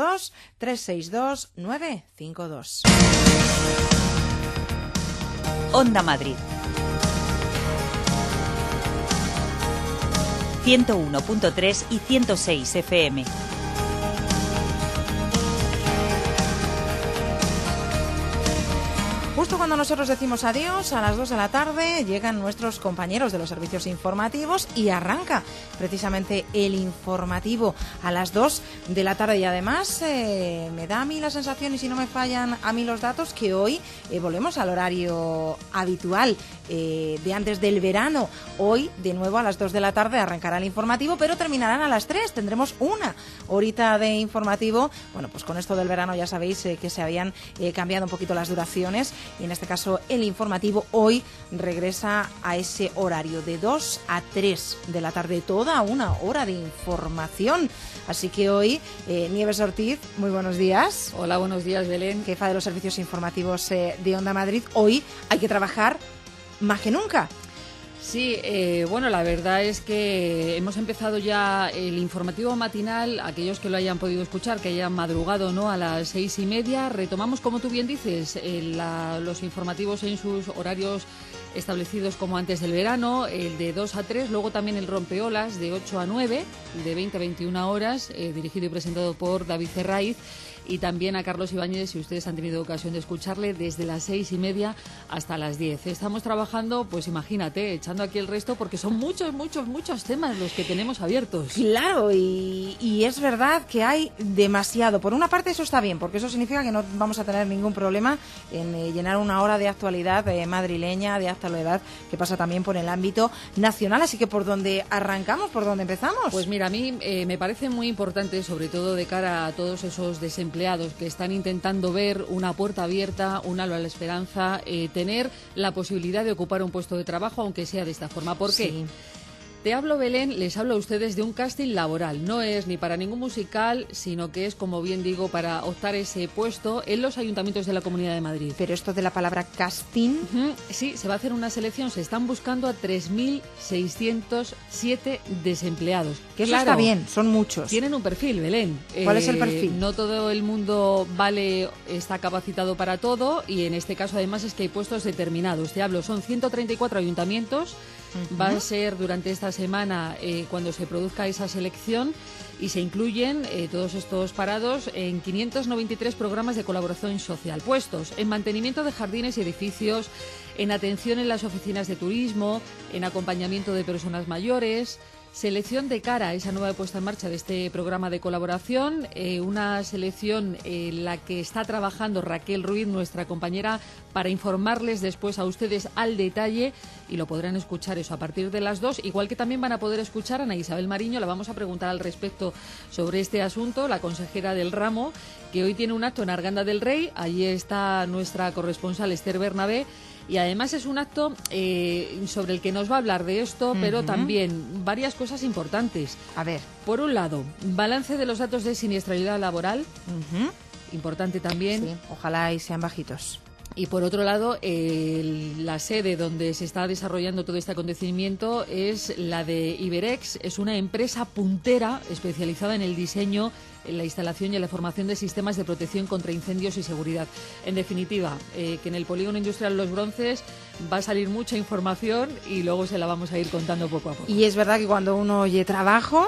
Speaker 3: 902-362-952.
Speaker 1: Onda Madrid. 101.3 y 106 FM.
Speaker 3: Justo cuando nosotros decimos adiós, a las 2 de la tarde, llegan nuestros compañeros de los servicios informativos y arranca precisamente el informativo a las 2 de la tarde. Y además me da a mí la sensación, y si no me fallan a mí los datos, que hoy volvemos al horario habitual de antes del verano. Hoy, de nuevo, a las 2 de la tarde arrancará el informativo, pero terminarán a las 3. Tendremos una horita de informativo. Bueno, pues con esto del verano ya sabéis que se habían cambiado un poquito las duraciones. Y en este caso el informativo hoy regresa a ese horario de 2 a 3 de la tarde, toda una hora de información. Así que hoy, Nieves Ortiz, muy buenos días.
Speaker 7: Hola, buenos días, Belén.
Speaker 3: Jefa de los servicios informativos de Onda Madrid. Hoy hay que trabajar más que nunca.
Speaker 7: Sí, la verdad es que hemos empezado ya el informativo matinal. Aquellos que lo hayan podido escuchar, que hayan madrugado, ¿no?, a las 6:30, retomamos, como tú bien dices, los informativos en sus horarios establecidos como antes del verano, el de 2 a 3, luego también el rompeolas de 8 a 9, de 20 a 21 horas, dirigido y presentado por David Cerraiz. Y también a Carlos Ibáñez, si ustedes han tenido ocasión de escucharle, desde las 6:30 hasta las 10. Estamos trabajando, pues imagínate, echando aquí el resto, porque son muchos temas los que tenemos abiertos.
Speaker 3: Claro, y es verdad que hay demasiado. Por una parte eso está bien, porque eso significa que no vamos a tener ningún problema en llenar una hora de actualidad madrileña, de actualidad que pasa también por el ámbito nacional. Así que ¿por dónde arrancamos? ¿Por dónde empezamos?
Speaker 7: Pues mira, a mí me parece muy importante, sobre todo de cara a todos esos desempleados que están intentando ver una puerta abierta, un halo a la esperanza, tener la posibilidad de ocupar un puesto de trabajo, aunque sea de esta forma. ¿Por qué?
Speaker 3: Sí.
Speaker 7: Te hablo, Belén, les hablo a ustedes de un casting laboral. No es ni para ningún musical, sino que es, como bien digo, para optar ese puesto en los ayuntamientos de la Comunidad de Madrid.
Speaker 3: Pero esto de la palabra casting...
Speaker 7: Sí, se va a hacer una selección. Se están buscando a 3.607 desempleados.
Speaker 3: Que eso está bien, son muchos.
Speaker 7: Tienen un perfil, Belén.
Speaker 3: ¿Cuál es el perfil?
Speaker 7: No todo el mundo está capacitado para todo, y en este caso además es que hay puestos determinados. Te hablo, son 134 ayuntamientos. Va a ser durante esta semana cuando se produzca esa selección, y se incluyen todos estos parados en 593 programas de colaboración social. Puestos en mantenimiento de jardines y edificios, en atención en las oficinas de turismo, en acompañamiento de personas mayores. Selección de cara a esa nueva puesta en marcha de este programa de colaboración, una selección en la que está trabajando Raquel Ruiz, nuestra compañera, para informarles después a ustedes al detalle, y lo podrán escuchar eso a partir de las 2, igual que también van a poder escuchar a Ana Isabel Mariño. La vamos a preguntar al respecto sobre este asunto, la consejera del ramo, que hoy tiene un acto en Arganda del Rey. Allí está nuestra corresponsal Esther Bernabé. Y además es un acto sobre el que nos va a hablar de esto, pero también varias cosas importantes.
Speaker 3: A ver.
Speaker 7: Por un lado, balance de los datos de siniestralidad laboral, importante también.
Speaker 3: Sí, ojalá y sean bajitos.
Speaker 7: Y por otro lado, la sede donde se está desarrollando todo este acontecimiento es la de Iberex. Es una empresa puntera especializada en el diseño, en la instalación y en la formación de sistemas de protección contra incendios y seguridad. En definitiva, que en el polígono industrial Los Bronces va a salir mucha información y luego se la vamos a ir contando poco a poco.
Speaker 3: Y es verdad que cuando uno oye trabajo,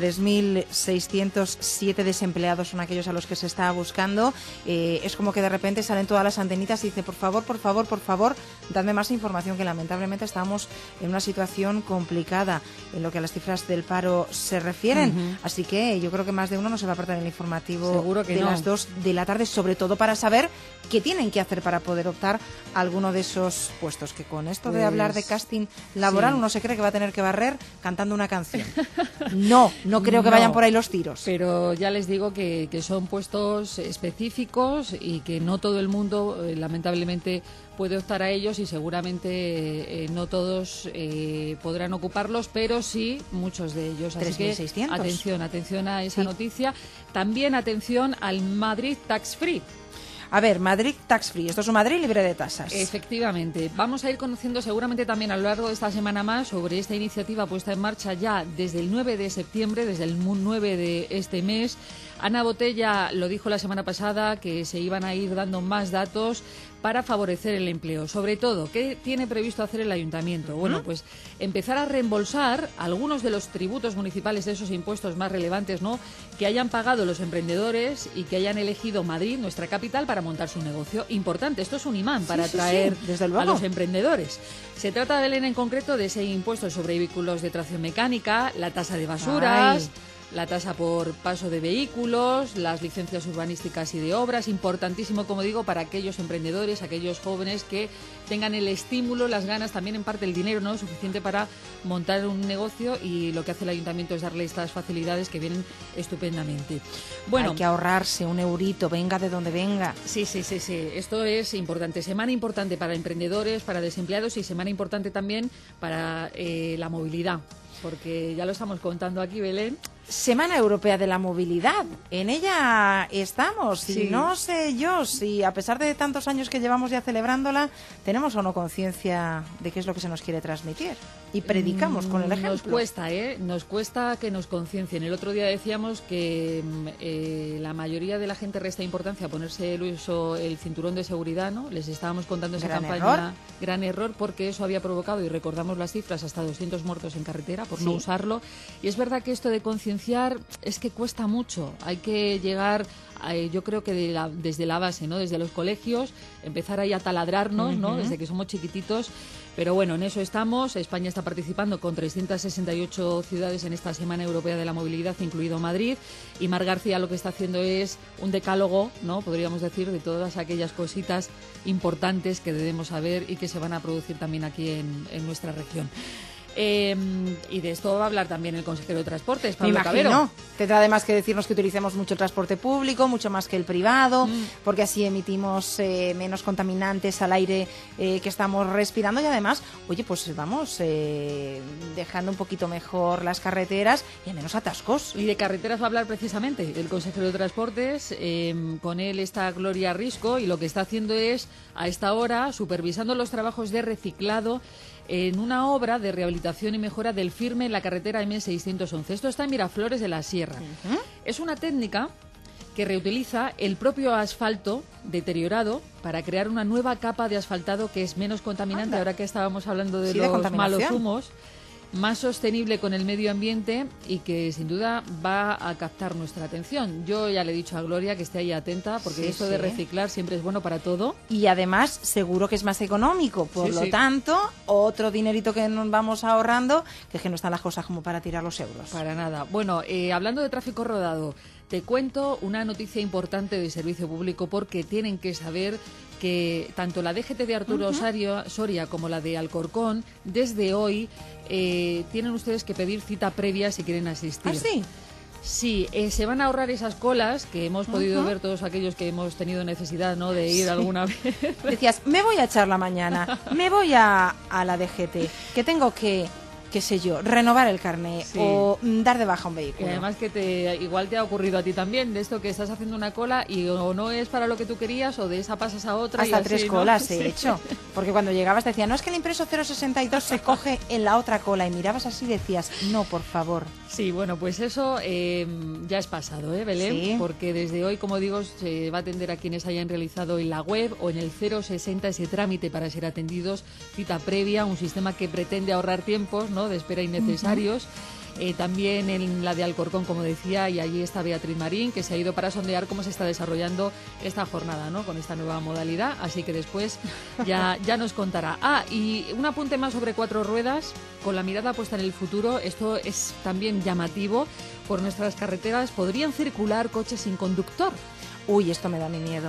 Speaker 3: 3.607 desempleados son aquellos a los que se está buscando. Es como que de repente salen todas las antenitas y dice, por favor, dadme más información, que lamentablemente estamos en una situación complicada en lo que a las cifras del paro se refieren. Así que yo creo que más de uno no se va a perder el informativo de las 2 de la tarde, sobre todo para saber qué tienen que hacer para poder optar a alguno de esos puestos, que con esto de hablar de casting laboral uno se cree que va a tener que barrer cantando una canción. No creo que vayan por ahí los tiros.
Speaker 7: Pero ya les digo que son puestos específicos y que no todo el mundo, lamentablemente, puede optar a ellos, y seguramente no todos podrán ocuparlos, pero sí muchos de ellos. Así que atención a esa noticia. También atención al Madrid Tax Free.
Speaker 3: A ver, Madrid Tax Free, esto es un Madrid libre de tasas.
Speaker 7: Efectivamente. Vamos a ir conociendo seguramente también a lo largo de esta semana más sobre esta iniciativa puesta en marcha ya desde el 9 de septiembre, desde el 9 de este mes. Ana Botella lo dijo la semana pasada, que se iban a ir dando más datos para favorecer el empleo. Sobre todo, ¿qué tiene previsto hacer el ayuntamiento? Bueno, pues empezar a reembolsar algunos de los tributos municipales, de esos impuestos más relevantes, ¿no?, que hayan pagado los emprendedores y que hayan elegido Madrid, nuestra capital, para montar su negocio. Importante, esto es un imán para atraer a los emprendedores. Se trata, Belén, en concreto de ese impuesto sobre vehículos de tracción mecánica, la tasa de basuras, la tasa por paso de vehículos, las licencias urbanísticas y de obras. Importantísimo, como digo, para aquellos emprendedores, aquellos jóvenes que tengan el estímulo, las ganas, también en parte el dinero, ¿no?, suficiente para montar un negocio, y lo que hace el ayuntamiento es darle estas facilidades que vienen estupendamente. Bueno,
Speaker 3: hay que ahorrarse un eurito, venga de donde venga.
Speaker 7: Sí. Esto es importante. Semana importante para emprendedores, para desempleados, y semana importante también para la movilidad, porque ya lo estamos contando aquí, Belén.
Speaker 3: Semana Europea de la Movilidad, en ella estamos, y no sé yo si a pesar de tantos años que llevamos ya celebrándola, tenemos o no conciencia de qué es lo que se nos quiere transmitir, y predicamos con el ejemplo.
Speaker 7: Nos cuesta que nos conciencien. El otro día decíamos que la mayoría de la gente resta importancia a ponerse el cinturón de seguridad, ¿no? Les estábamos contando esa campaña. Gran error, porque eso había provocado, y recordamos las cifras, hasta 200 muertos en carretera por no usarlo. Y es verdad que esto de concienciar es que cuesta mucho. Hay que llegar, yo creo que desde la base, ¿no?, desde los colegios, empezar ahí a taladrarnos, ¿no?, desde que somos chiquititos. Pero bueno, en eso estamos. España está participando con 368 ciudades en esta Semana Europea de la Movilidad, incluido Madrid. Y Mar García lo que está haciendo es un decálogo, ¿no?, podríamos decir, de todas aquellas cositas importantes que debemos saber y que se van a producir también aquí en nuestra región. Y de esto va a hablar también el consejero de Transportes,
Speaker 3: Me
Speaker 7: Pablo
Speaker 3: imagino.
Speaker 7: Cabero.
Speaker 3: Tendrá además que decirnos que utilicemos mucho el transporte público, mucho más que el privado, porque así emitimos menos contaminantes al aire que estamos respirando y además, oye, pues vamos dejando un poquito mejor las carreteras y a menos atascos.
Speaker 7: Y de carreteras va a hablar precisamente el consejero de Transportes. Con él está Gloria Risco y lo que está haciendo es, a esta hora, supervisando los trabajos de reciclado en una obra de rehabilitación y mejora del firme en la carretera M611. Esto está en Miraflores de la Sierra. Es una técnica que reutiliza el propio asfalto deteriorado para crear una nueva capa de asfaltado que es menos contaminante.
Speaker 3: Anda.
Speaker 7: Ahora que estábamos hablando de
Speaker 3: Sí, de
Speaker 7: los
Speaker 3: contaminación.
Speaker 7: malos humos, más sostenible con el medio ambiente y que sin duda va a captar nuestra atención. Yo ya le he dicho a Gloria que esté ahí atenta porque
Speaker 3: Sí,
Speaker 7: esto de
Speaker 3: sí.
Speaker 7: reciclar siempre es bueno para todo.
Speaker 3: Y además seguro que es más económico, por
Speaker 7: Sí,
Speaker 3: lo
Speaker 7: sí.
Speaker 3: tanto, otro dinerito que nos vamos ahorrando, que es que no están las cosas como para tirar los euros.
Speaker 7: Para nada. Bueno, hablando de tráfico rodado, te cuento una noticia importante de servicio público porque tienen que saber que tanto la DGT de Arturo Soria como la de Alcorcón, desde hoy tienen ustedes que pedir cita previa si quieren asistir.
Speaker 3: ¿Ah, sí?
Speaker 7: Sí, se van a ahorrar esas colas que hemos podido ver todos aquellos que hemos tenido necesidad, ¿no?, de ir alguna vez.
Speaker 3: Decías, me voy a echar la mañana, me voy a la DGT, que tengo que, qué sé yo, renovar el carné
Speaker 7: Sí.
Speaker 3: o dar de baja un
Speaker 7: Y
Speaker 3: vehículo.
Speaker 7: además que igual te ha ocurrido a ti también, de esto que estás haciendo una cola y o no es para lo que tú querías o de esa pasas a otra.
Speaker 3: Hasta
Speaker 7: y así,
Speaker 3: 3
Speaker 7: ¿no?
Speaker 3: colas
Speaker 7: Sí.
Speaker 3: he hecho. Porque cuando llegabas te decían, no, es que el impreso 062 se coge en la otra cola. Y mirabas así y decías, no, por favor.
Speaker 7: Sí, bueno, pues eso ya es pasado, Belén?
Speaker 3: Sí.
Speaker 7: Porque desde hoy, como digo, se va a atender a quienes hayan realizado en la web o en el 060 ese trámite para ser atendidos, cita previa, un sistema que pretende ahorrar tiempos, ¿no?, de espera innecesarios. También en la de Alcorcón, como decía, y allí está Beatriz Marín, que se ha ido para sondear cómo se está desarrollando esta jornada, ¿no?, con esta nueva modalidad, así que después ya nos contará. Y un apunte más sobre 4 ruedas, con la mirada puesta en el futuro. Esto es también llamativo. Por nuestras carreteras podrían circular coches sin conductor.
Speaker 3: Uy, esto me da mi miedo.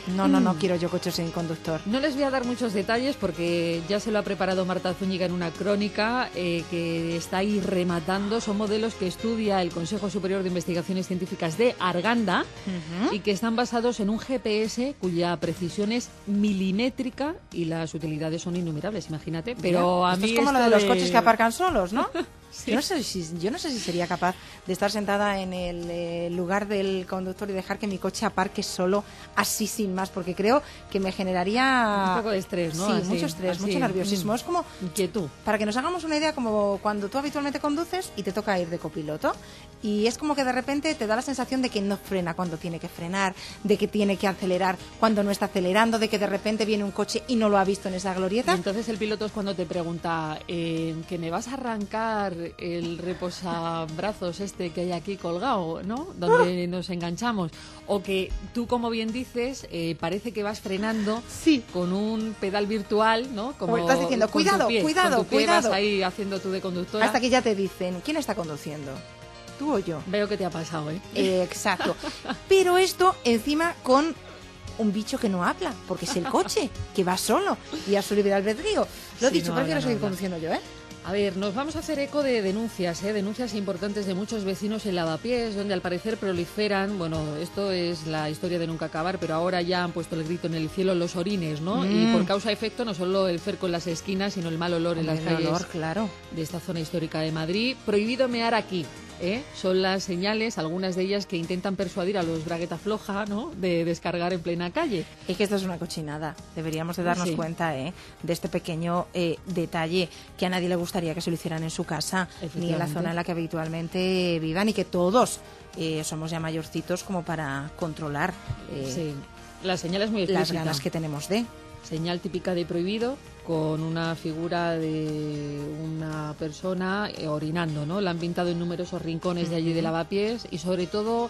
Speaker 3: No quiero yo coches sin conductor.
Speaker 7: No les voy a dar muchos detalles porque ya se lo ha preparado Marta Zúñiga en una crónica que está ahí rematando. Son modelos que estudia el Consejo Superior de Investigaciones Científicas de Arganda y que están basados en un GPS cuya precisión es milimétrica y las utilidades son innumerables, imagínate. Pero a
Speaker 3: Esto
Speaker 7: mí
Speaker 3: es como lo
Speaker 7: esto
Speaker 3: de los coches que aparcan solos, ¿no?
Speaker 7: Sí.
Speaker 3: Yo no sé si sería capaz de estar sentada en el lugar del conductor y dejar que mi coche aparque solo, así sin más, porque creo que me generaría
Speaker 7: un poco de estrés, ¿no?
Speaker 3: Sí,
Speaker 7: Así,
Speaker 3: mucho estrés,
Speaker 7: así.
Speaker 3: mucho nerviosismo. Es como,
Speaker 7: Inquietud.
Speaker 3: para que nos hagamos una idea, como cuando tú habitualmente conduces y te toca ir de copiloto, y es como que de repente te da la sensación de que no frena cuando tiene que frenar, de que tiene que acelerar cuando no está acelerando, de que de repente viene un coche y no lo ha visto en esa
Speaker 7: Y
Speaker 3: glorieta.
Speaker 7: entonces el piloto es cuando te pregunta que me vas a arrancar el reposabrazos este que hay aquí colgado, ¿no?, donde nos enganchamos, o que tú, como bien dices, parece que vas frenando
Speaker 3: Sí.
Speaker 7: con un pedal virtual, ¿no?, como
Speaker 3: estás diciendo,
Speaker 7: con tu
Speaker 3: cuidado,
Speaker 7: pie,
Speaker 3: cuidado,
Speaker 7: con tu pie
Speaker 3: cuidado.
Speaker 7: vas ahí haciendo tú de conductora.
Speaker 3: Hasta que ya te dicen, ¿quién está conduciendo? ¿Tú o yo?
Speaker 7: Veo que te ha pasado,
Speaker 3: Exacto. Pero esto encima con un bicho que no habla, porque es el coche, que va solo y a su libre albedrío. Lo
Speaker 7: Sí,
Speaker 3: dicho,
Speaker 7: no
Speaker 3: prefiero
Speaker 7: habla,
Speaker 3: seguir
Speaker 7: no habla.
Speaker 3: conduciendo yo, ¿eh?
Speaker 7: A ver, nos vamos a hacer eco de denuncias, denuncias importantes de muchos vecinos en Lavapiés, donde al parecer proliferan, bueno, esto es la historia de nunca acabar, pero ahora ya han puesto el grito en el cielo los orines, ¿no? Y por causa-efecto no solo el cerco en las esquinas, sino el mal olor en las
Speaker 3: El
Speaker 7: calles
Speaker 3: olor, claro.
Speaker 7: de esta zona histórica de Madrid. Prohibido mear aquí. Son las señales, algunas de ellas que intentan persuadir a los bragueta floja, ¿no?, de descargar en plena calle.
Speaker 3: Es que esto es una cochinada. Deberíamos de darnos
Speaker 7: Sí.
Speaker 3: cuenta de este pequeño detalle que a nadie le gustaría que se lo hicieran en su casa, ni en la
Speaker 7: Efectivamente.
Speaker 3: zona en la que habitualmente vivan, y que todos somos ya mayorcitos como para controlar
Speaker 7: Sí. La señal es muy
Speaker 3: las
Speaker 7: explícita.
Speaker 3: ganas que tenemos de.
Speaker 7: Señal típica de prohibido, con una figura de una persona orinando, ¿no? La han pintado en numerosos rincones de allí de Lavapiés y sobre todo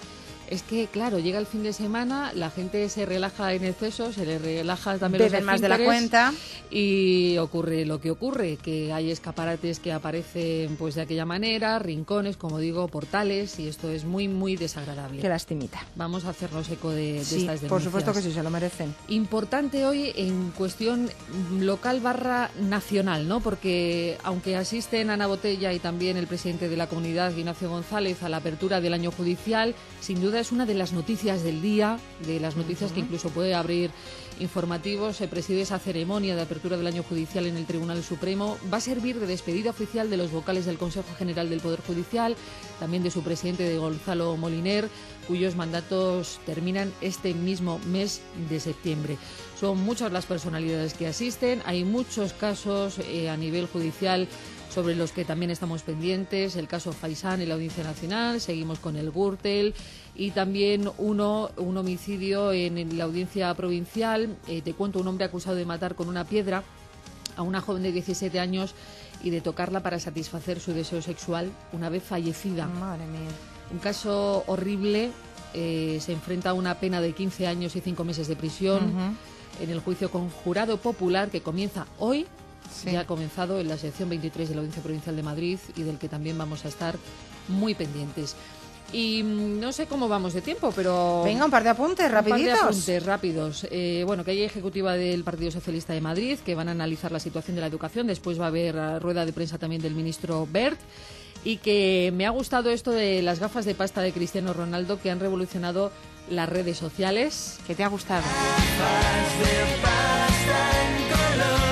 Speaker 7: Es que, claro, llega el fin de semana, la gente se relaja en exceso, se le relaja también
Speaker 3: Beben
Speaker 7: los
Speaker 3: más de la cuenta.
Speaker 7: Y ocurre lo que ocurre, que hay escaparates que aparecen pues de aquella manera, rincones, como digo, portales, y esto es muy, muy desagradable.
Speaker 3: Qué lastimita.
Speaker 7: Vamos a hacernos eco de
Speaker 3: Sí,
Speaker 7: estas denuncias.
Speaker 3: por supuesto que sí, se lo merecen.
Speaker 7: Importante hoy en cuestión local / nacional, ¿no? Porque aunque asisten Ana Botella y también el presidente de la comunidad, Ignacio González, a la apertura del año judicial, sin duda es una de las noticias del día, de las noticias que incluso puede abrir informativos. Se preside esa ceremonia de apertura del año judicial en el Tribunal Supremo. Va a servir de despedida oficial de los vocales del Consejo General del Poder Judicial, también de su presidente, de Gonzalo Moliner, cuyos mandatos terminan este mismo mes de septiembre. Son muchas las personalidades que asisten, hay muchos casos a nivel judicial sobre los que también estamos pendientes, el caso Faisán en la Audiencia Nacional, seguimos con el Gürtel y también un homicidio en la Audiencia Provincial. Te cuento, un hombre acusado de matar con una piedra a una joven de 17 años y de tocarla para satisfacer su deseo sexual una vez fallecida.
Speaker 3: Madre mía.
Speaker 7: Un caso horrible, se enfrenta a una pena de 15 años y 5 meses de prisión en el juicio con jurado popular que comienza hoy. Sí. Ya ha comenzado en la sección 23 de la Audiencia Provincial de Madrid y del que también vamos a estar muy pendientes. Y no sé cómo vamos de tiempo, pero...
Speaker 3: Venga, un par de apuntes rapiditos.
Speaker 7: Un par de apuntes rápidos. Bueno, que hay ejecutiva del Partido Socialista de Madrid que van a analizar la situación de la educación. Después va a haber rueda de prensa también del ministro Wert. Y que me ha gustado esto de las gafas de pasta de Cristiano Ronaldo, que han revolucionado las redes sociales.
Speaker 3: ¿Qué te ha gustado?
Speaker 8: Gafas de pasta en color.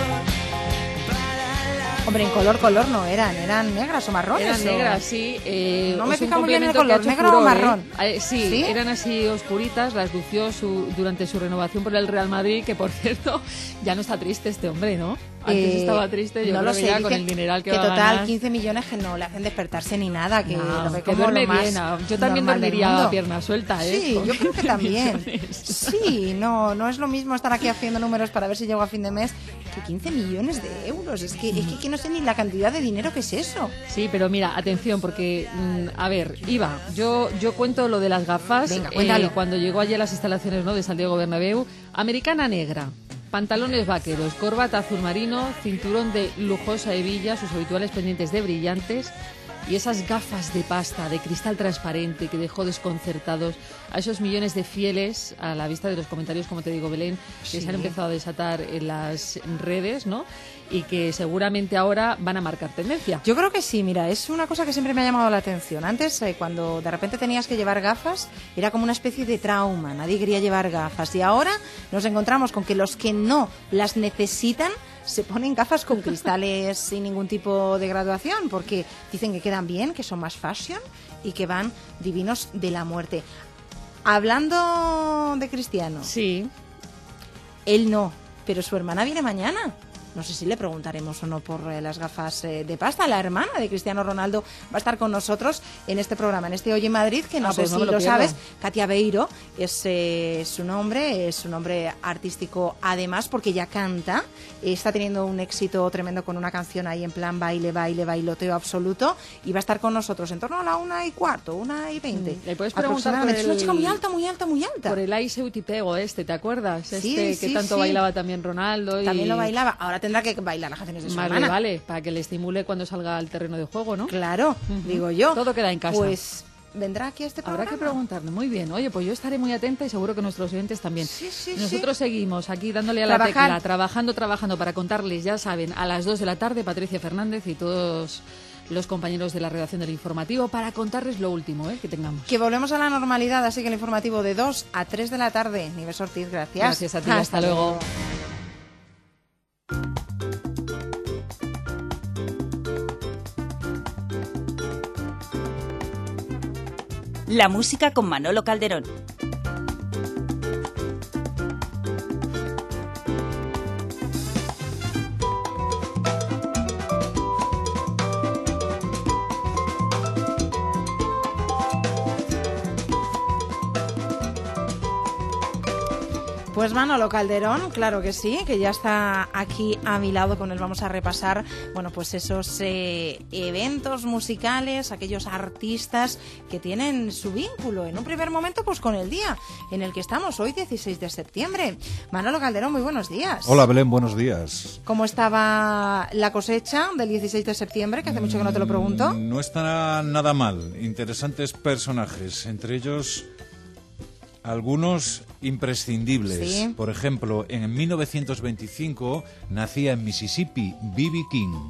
Speaker 3: Hombre, en color no eran negras o marrones.
Speaker 7: Eran negras, sí.
Speaker 3: No me fija muy bien el color, negro o marrón.
Speaker 7: Sí, eran así oscuritas, las lució durante su renovación por el Real Madrid, que por cierto, ya no está triste este hombre, ¿no? Antes estaba triste, yo
Speaker 3: no
Speaker 7: creo
Speaker 3: lo
Speaker 7: que
Speaker 3: sé,
Speaker 7: ya con el dineral que va a
Speaker 3: total,
Speaker 7: ganar.
Speaker 3: 15 millones que no le hacen despertarse ni nada, que lo ve
Speaker 7: que
Speaker 3: como
Speaker 7: duerme
Speaker 3: lo más
Speaker 7: bien. Yo también
Speaker 3: normal del
Speaker 7: dormiría
Speaker 3: mundo.
Speaker 7: a pierna suelta, ¿eh?
Speaker 3: Sí, yo creo que también.
Speaker 7: Millones.
Speaker 3: Sí, no es lo mismo estar aquí haciendo números para ver si llego a fin de mes que 15 millones de euros. Es que no sé ni la cantidad de dinero que es eso.
Speaker 7: Sí, pero mira, atención, porque, a ver, Iva, yo cuento lo de las gafas.
Speaker 3: Venga, cuéntalo.
Speaker 7: Cuando llegó allí a las instalaciones, ¿no?, de Santiago Bernabéu, americana negra, pantalones vaqueros, corbata azul marino, cinturón de lujosa hebilla, sus habituales pendientes de brillantes y esas gafas de pasta de cristal transparente que dejó desconcertados a esos millones de fieles a la vista de los comentarios, como te digo, Belén, que se han empezado a desatar en las redes, ¿no? Y que seguramente ahora van a marcar tendencia.
Speaker 3: Yo creo que sí, mira, es una cosa que siempre me ha llamado la atención. Antes, cuando de repente tenías que llevar gafas, era como una especie de trauma, nadie quería llevar gafas. Y ahora nos encontramos con que los que no las necesitan se ponen gafas con cristales sin ningún tipo de graduación, porque dicen que quedan bien, que son más fashion y que van divinos de la muerte. Hablando de Cristiano,
Speaker 7: sí,
Speaker 3: él no, pero su hermana viene mañana. No sé si le preguntaremos o no por las gafas de pasta. La hermana de Cristiano Ronaldo va a estar con nosotros en este programa, en este Hoy en Madrid, que no sé
Speaker 7: pues
Speaker 3: si
Speaker 7: no
Speaker 3: lo
Speaker 7: pierdo.
Speaker 3: sabes. Katia Beiro es su nombre artístico, además, porque ya canta. Está teniendo un éxito tremendo con una canción ahí en plan bailoteo absoluto. Y va a estar con nosotros en torno a la 1:15, 1:20.
Speaker 7: Le puedes preguntar
Speaker 3: aproximadamente.
Speaker 7: por
Speaker 3: Es una chica muy alta.
Speaker 7: por el Ai Seu Tipego ¿te acuerdas?
Speaker 3: Sí,
Speaker 7: que
Speaker 3: sí,
Speaker 7: tanto
Speaker 3: sí.
Speaker 7: bailaba también Ronaldo.
Speaker 3: También
Speaker 7: y...
Speaker 3: lo bailaba. Ahora tendrá que bailar las canciones de su
Speaker 7: Más
Speaker 3: hermana.
Speaker 7: le vale, para que le estimule cuando salga al terreno de juego, ¿no?
Speaker 3: Claro, digo yo.
Speaker 7: Todo queda en casa.
Speaker 3: Pues vendrá aquí a este programa.
Speaker 7: Habrá que preguntarle, muy bien. Oye, pues yo estaré muy atenta y seguro que nuestros oyentes también.
Speaker 3: Sí,
Speaker 7: Nosotros seguimos aquí dándole a la tecla, trabajando para contarles, ya saben, a las 2 de la tarde, Patricia Fernández y todos los compañeros de la redacción del informativo, para contarles lo último que tengamos.
Speaker 3: Que volvemos a la normalidad, así que el informativo de 2 a 3 de la tarde. Nieves Ortiz, gracias.
Speaker 7: Gracias a ti, hasta luego.
Speaker 1: La música con Manolo Calderón.
Speaker 3: Pues Manolo Calderón, claro que sí, que ya está aquí a mi lado, con él vamos a repasar, bueno, pues esos eventos musicales, aquellos artistas que tienen su vínculo, en un primer momento, pues con el día en el que estamos, hoy 16 de septiembre. Manolo Calderón, muy buenos días.
Speaker 9: Hola Belén, buenos días.
Speaker 3: ¿Cómo estaba la cosecha del 16 de septiembre, que hace mucho que no te lo pregunto?
Speaker 9: No está nada mal, interesantes personajes, entre ellos algunos imprescindibles.
Speaker 3: Sí.
Speaker 9: Por ejemplo, en 1925 nacía en Mississippi B.B. King.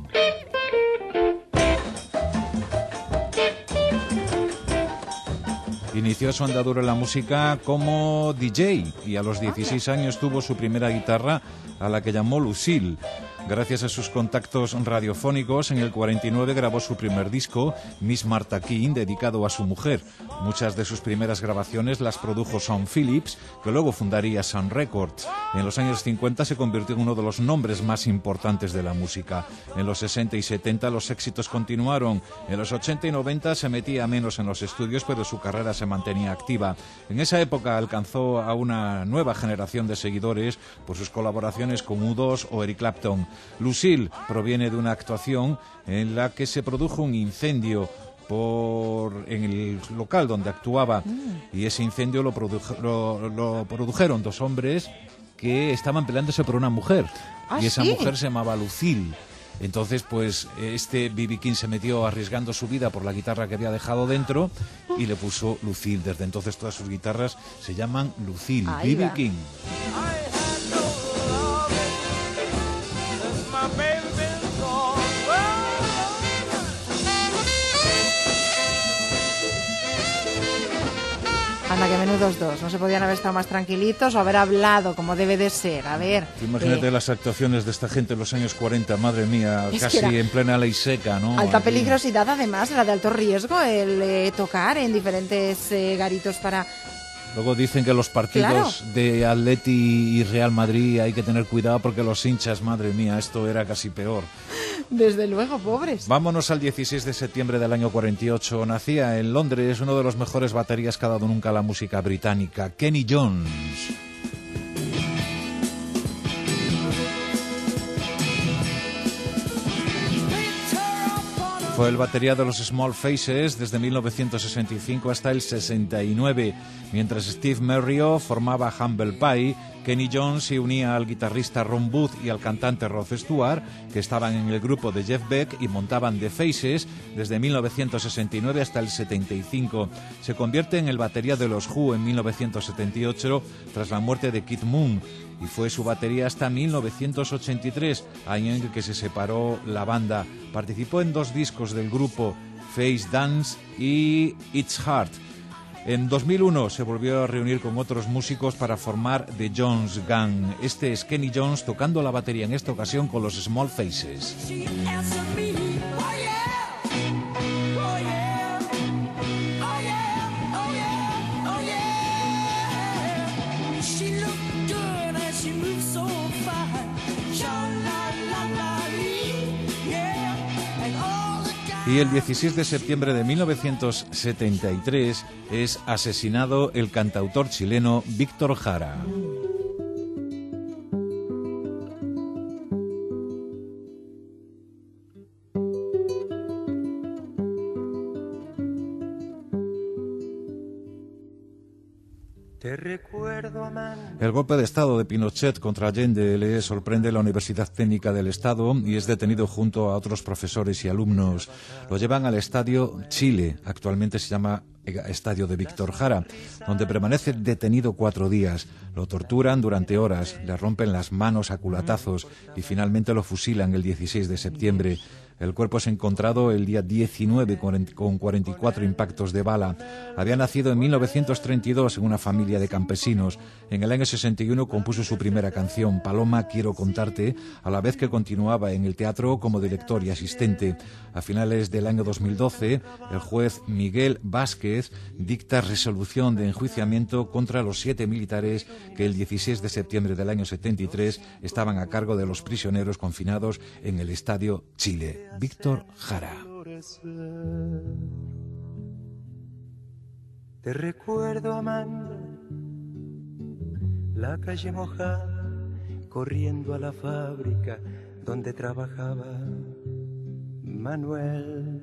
Speaker 9: Inició su andadura en la música como DJ y a los 16 años tuvo su primera guitarra, a la que llamó Lucille. Gracias a sus contactos radiofónicos, en el 49 grabó su primer disco, Miss Martha King, dedicado a su mujer. Muchas de sus primeras grabaciones las produjo Sean Phillips, que luego fundaría Sun Records. En los años 50 se convirtió en uno de los nombres más importantes de la música. En los 60 y 70 los éxitos continuaron. En los 80 y 90 se metía menos en los estudios, pero su carrera se mantenía activa. En esa época alcanzó a una nueva generación de seguidores por sus colaboraciones con U2 o Eric Clapton. Lucille proviene de una actuación en la que se produjo un incendio en el local donde actuaba, y ese incendio lo produjeron dos hombres que estaban peleándose por una mujer, y esa mujer se llamaba Lucille. Entonces, pues, este B.B. King se metió arriesgando su vida por la guitarra que había dejado dentro y le puso Lucille. Desde entonces todas sus guitarras se llaman Lucille. B.B. King.
Speaker 3: Anda, que menudos dos. No se podían haber estado más tranquilitos o haber hablado como debe de ser. A ver.
Speaker 9: Imagínate las actuaciones de esta gente en los años 40, madre mía, casi en plena ley seca, ¿no?
Speaker 3: Alta peligrosidad, además, era de alto riesgo el tocar en diferentes garitos para...
Speaker 9: Luego dicen que los partidos de Atleti y Real Madrid hay que tener cuidado porque los hinchas, madre mía, esto era casi peor.
Speaker 3: Desde luego, pobres.
Speaker 9: Vámonos al 16 de septiembre del año 48. Nacía en Londres uno de los mejores baterías que ha dado nunca la música británica, Kenny Jones. Fue el batería de los Small Faces desde 1965 hasta el 69. Mientras Steve Merriott formaba Humble Pie, Kenny Jones se unía al guitarrista Ron Wood y al cantante Rod Stewart, que estaban en el grupo de Jeff Beck y montaban The Faces desde 1969 hasta el 75. Se convierte en el batería de los Who en 1978 tras la muerte de Keith Moon, y fue su batería hasta 1983, año en el que se separó la banda. Participó en 2 discos del grupo, Face Dance y It's Hard. En 2001 se volvió a reunir con otros músicos para formar The Jones Gang. Este es Kenny Jones tocando la batería en esta ocasión con los Small Faces. Y el 16 de septiembre de 1973 es asesinado el cantautor chileno Víctor Jara. El golpe de Estado de Pinochet contra Allende le sorprende la Universidad Técnica del Estado y es detenido junto a otros profesores y alumnos. Lo llevan al Estadio Chile, actualmente se llama Estadio de Víctor Jara, donde permanece detenido 4 días. Lo torturan durante horas, le rompen las manos a culatazos y finalmente lo fusilan el 16 de septiembre. El cuerpo es encontrado el día 19 con 44 impactos de bala. Había nacido en 1932 en una familia de campesinos. En el año 61 compuso su primera canción, Paloma, quiero contarte, a la vez que continuaba en el teatro como director y asistente. A finales del año 2012, el juez Miguel Vázquez dicta resolución de enjuiciamiento contra los 7 militares que el 16 de septiembre del año 73 estaban a cargo de los prisioneros confinados en el Estadio Chile. Víctor Jara.
Speaker 8: Te recuerdo, Amanda,
Speaker 10: la calle mojada, corriendo a la fábrica donde trabajaba Manuel.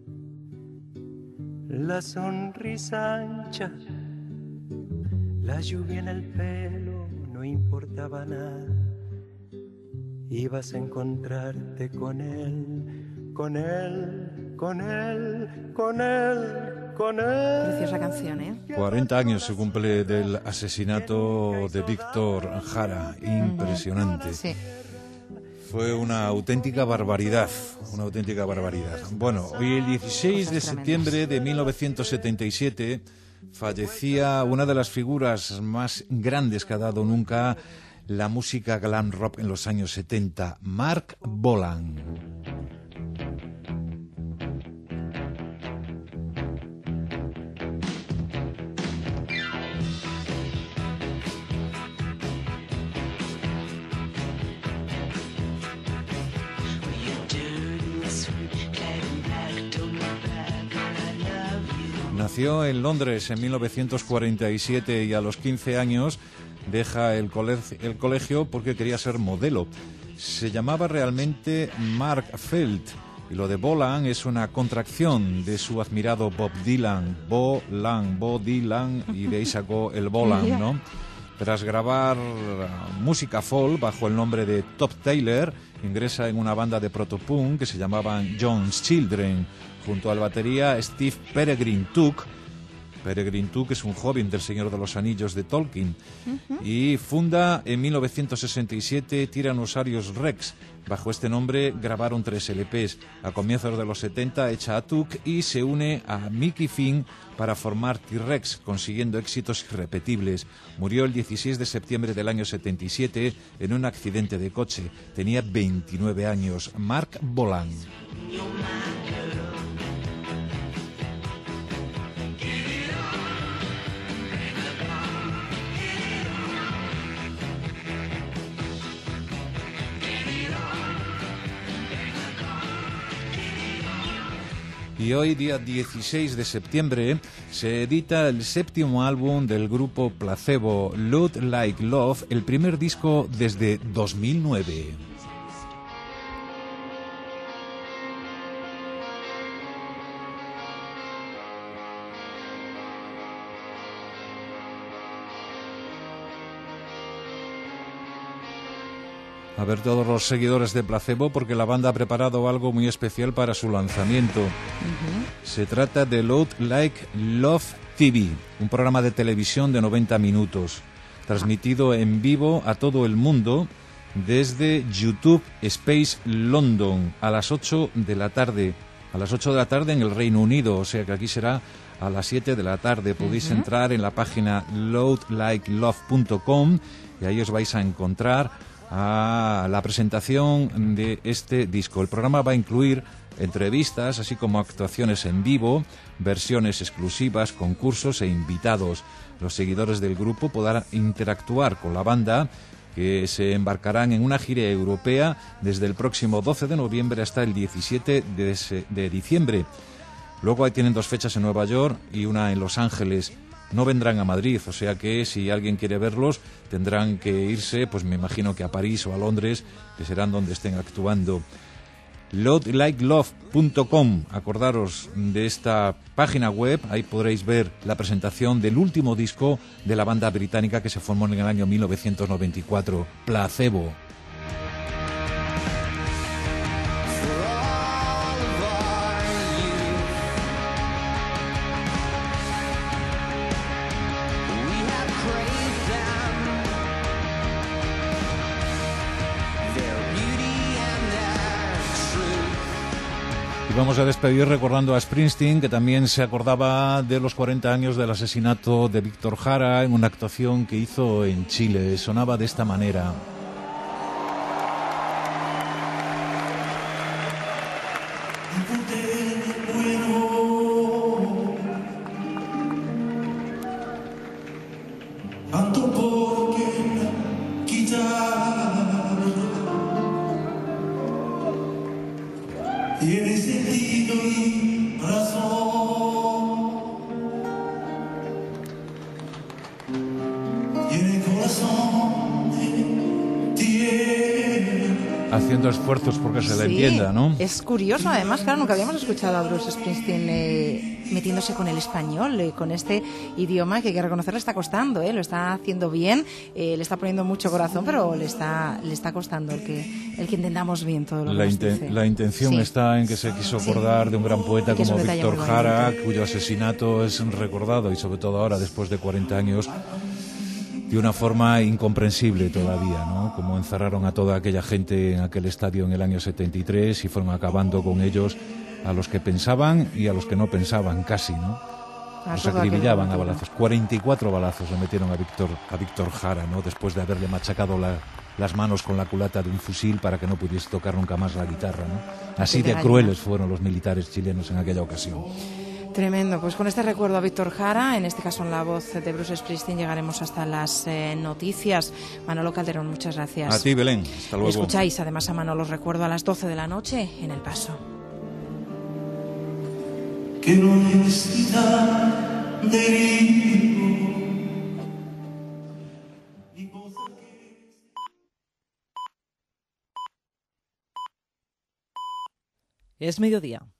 Speaker 10: La sonrisa ancha, la lluvia en el pelo, no importaba nada. Ibas a encontrarte con él, con él, con él, con él, con él.
Speaker 3: Preciosa canción, ¿eh?
Speaker 9: 40 años se cumple del asesinato de Víctor Jara. Impresionante.
Speaker 3: Sí.
Speaker 9: Fue una auténtica barbaridad, una auténtica barbaridad. Bueno, hoy el 16 de septiembre de 1977 fallecía una de las figuras más grandes que ha dado nunca la música glam rock en los años 70, Marc Bolan. Nació en Londres en 1947 y a los 15 años deja el colegio porque quería ser modelo. Se llamaba realmente Mark Felt y lo de Bolan es una contracción de su admirado Bob Dylan. Bob Dylan, y de ahí sacó el Bolan, ¿no? Tras grabar música folk bajo el nombre de Top Taylor, ingresa en una banda de protopunk que se llamaban John's Children, junto al batería Steve Peregrine Took. Peregrine Took es un joven del Señor de los Anillos de Tolkien. Y funda en 1967 Tyrannosaurus Rex. Bajo este nombre grabaron 3 LPs. A comienzos de los 70 echa a Took y se une a Mickey Finn para formar T-Rex, consiguiendo éxitos irrepetibles. Murió el 16 de septiembre del año 77 en un accidente de coche. Tenía 29 años. Marc Bolan. Y hoy, día 16 de septiembre, se edita el 7º álbum del grupo Placebo, Look Like Love, el primer disco desde 2009. A ver todos los seguidores de Placebo, porque la banda ha preparado algo muy especial para su lanzamiento. Se trata de Look Like Love TV, un programa de televisión de 90 minutos, transmitido en vivo a todo el mundo desde YouTube Space London a las 8 de la tarde. A las 8 de la tarde en el Reino Unido, o sea que aquí será a las 7 de la tarde. Podéis entrar en la página loadlikelove.com y ahí os vais a encontrar a la presentación de este disco. El programa va a incluir entrevistas, así como actuaciones en vivo, versiones exclusivas, concursos e invitados. Los seguidores del grupo podrán interactuar con la banda, que se embarcarán en una gira europea desde el próximo 12 de noviembre hasta el 17 de diciembre. Luego ahí tienen 2 fechas en Nueva York y una en Los Ángeles. No vendrán a Madrid, o sea que si alguien quiere verlos tendrán que irse, pues me imagino que a París o a Londres, que serán donde estén actuando. loadlikelove.com, acordaros de esta página web, ahí podréis ver la presentación del último disco de la banda británica que se formó en el año 1994, Placebo. Y vamos a despedir recordando a Springsteen, que también se acordaba de los 40 años del asesinato de Víctor Jara en una actuación que hizo en Chile. Sonaba de esta manera.
Speaker 8: Tiene sentido y razón, tiene corazón.
Speaker 9: haciendo esfuerzos porque se le entienda, ¿no?
Speaker 3: Es curioso, además, claro, nunca habíamos escuchado a Bruce Springsteen metiéndose con el español, con este idioma que hay que reconocer le está costando, lo está haciendo bien, le está poniendo mucho corazón, pero le está costando el que entendamos bien todo lo que nos dice.
Speaker 9: La intención está en que se quiso acordar de un gran poeta como Víctor Jara, cuyo asesinato es recordado, y sobre todo ahora, después de 40 años, de una forma incomprensible todavía, ¿no? Como encerraron a toda aquella gente en aquel estadio en el año 73 y fueron acabando con ellos, a los que pensaban y a los que no pensaban, casi, ¿no? Los acribillaban a balazos. 44 balazos le metieron a Víctor Jara, ¿no? Después de haberle machacado las manos con la culata de un fusil para que no pudiese tocar nunca más la guitarra, ¿no? Así de crueles fueron los militares chilenos en aquella ocasión.
Speaker 3: Tremendo, pues con este recuerdo a Víctor Jara, en este caso en la voz de Bruce Springsteen, llegaremos hasta las noticias. Manolo Calderón, muchas gracias.
Speaker 9: A ti, Belén, hasta luego.
Speaker 3: Escucháis además a Manolo, os recuerdo, a las 12 de la noche en El Paso.
Speaker 8: Que no necesita de
Speaker 11: Es mediodía.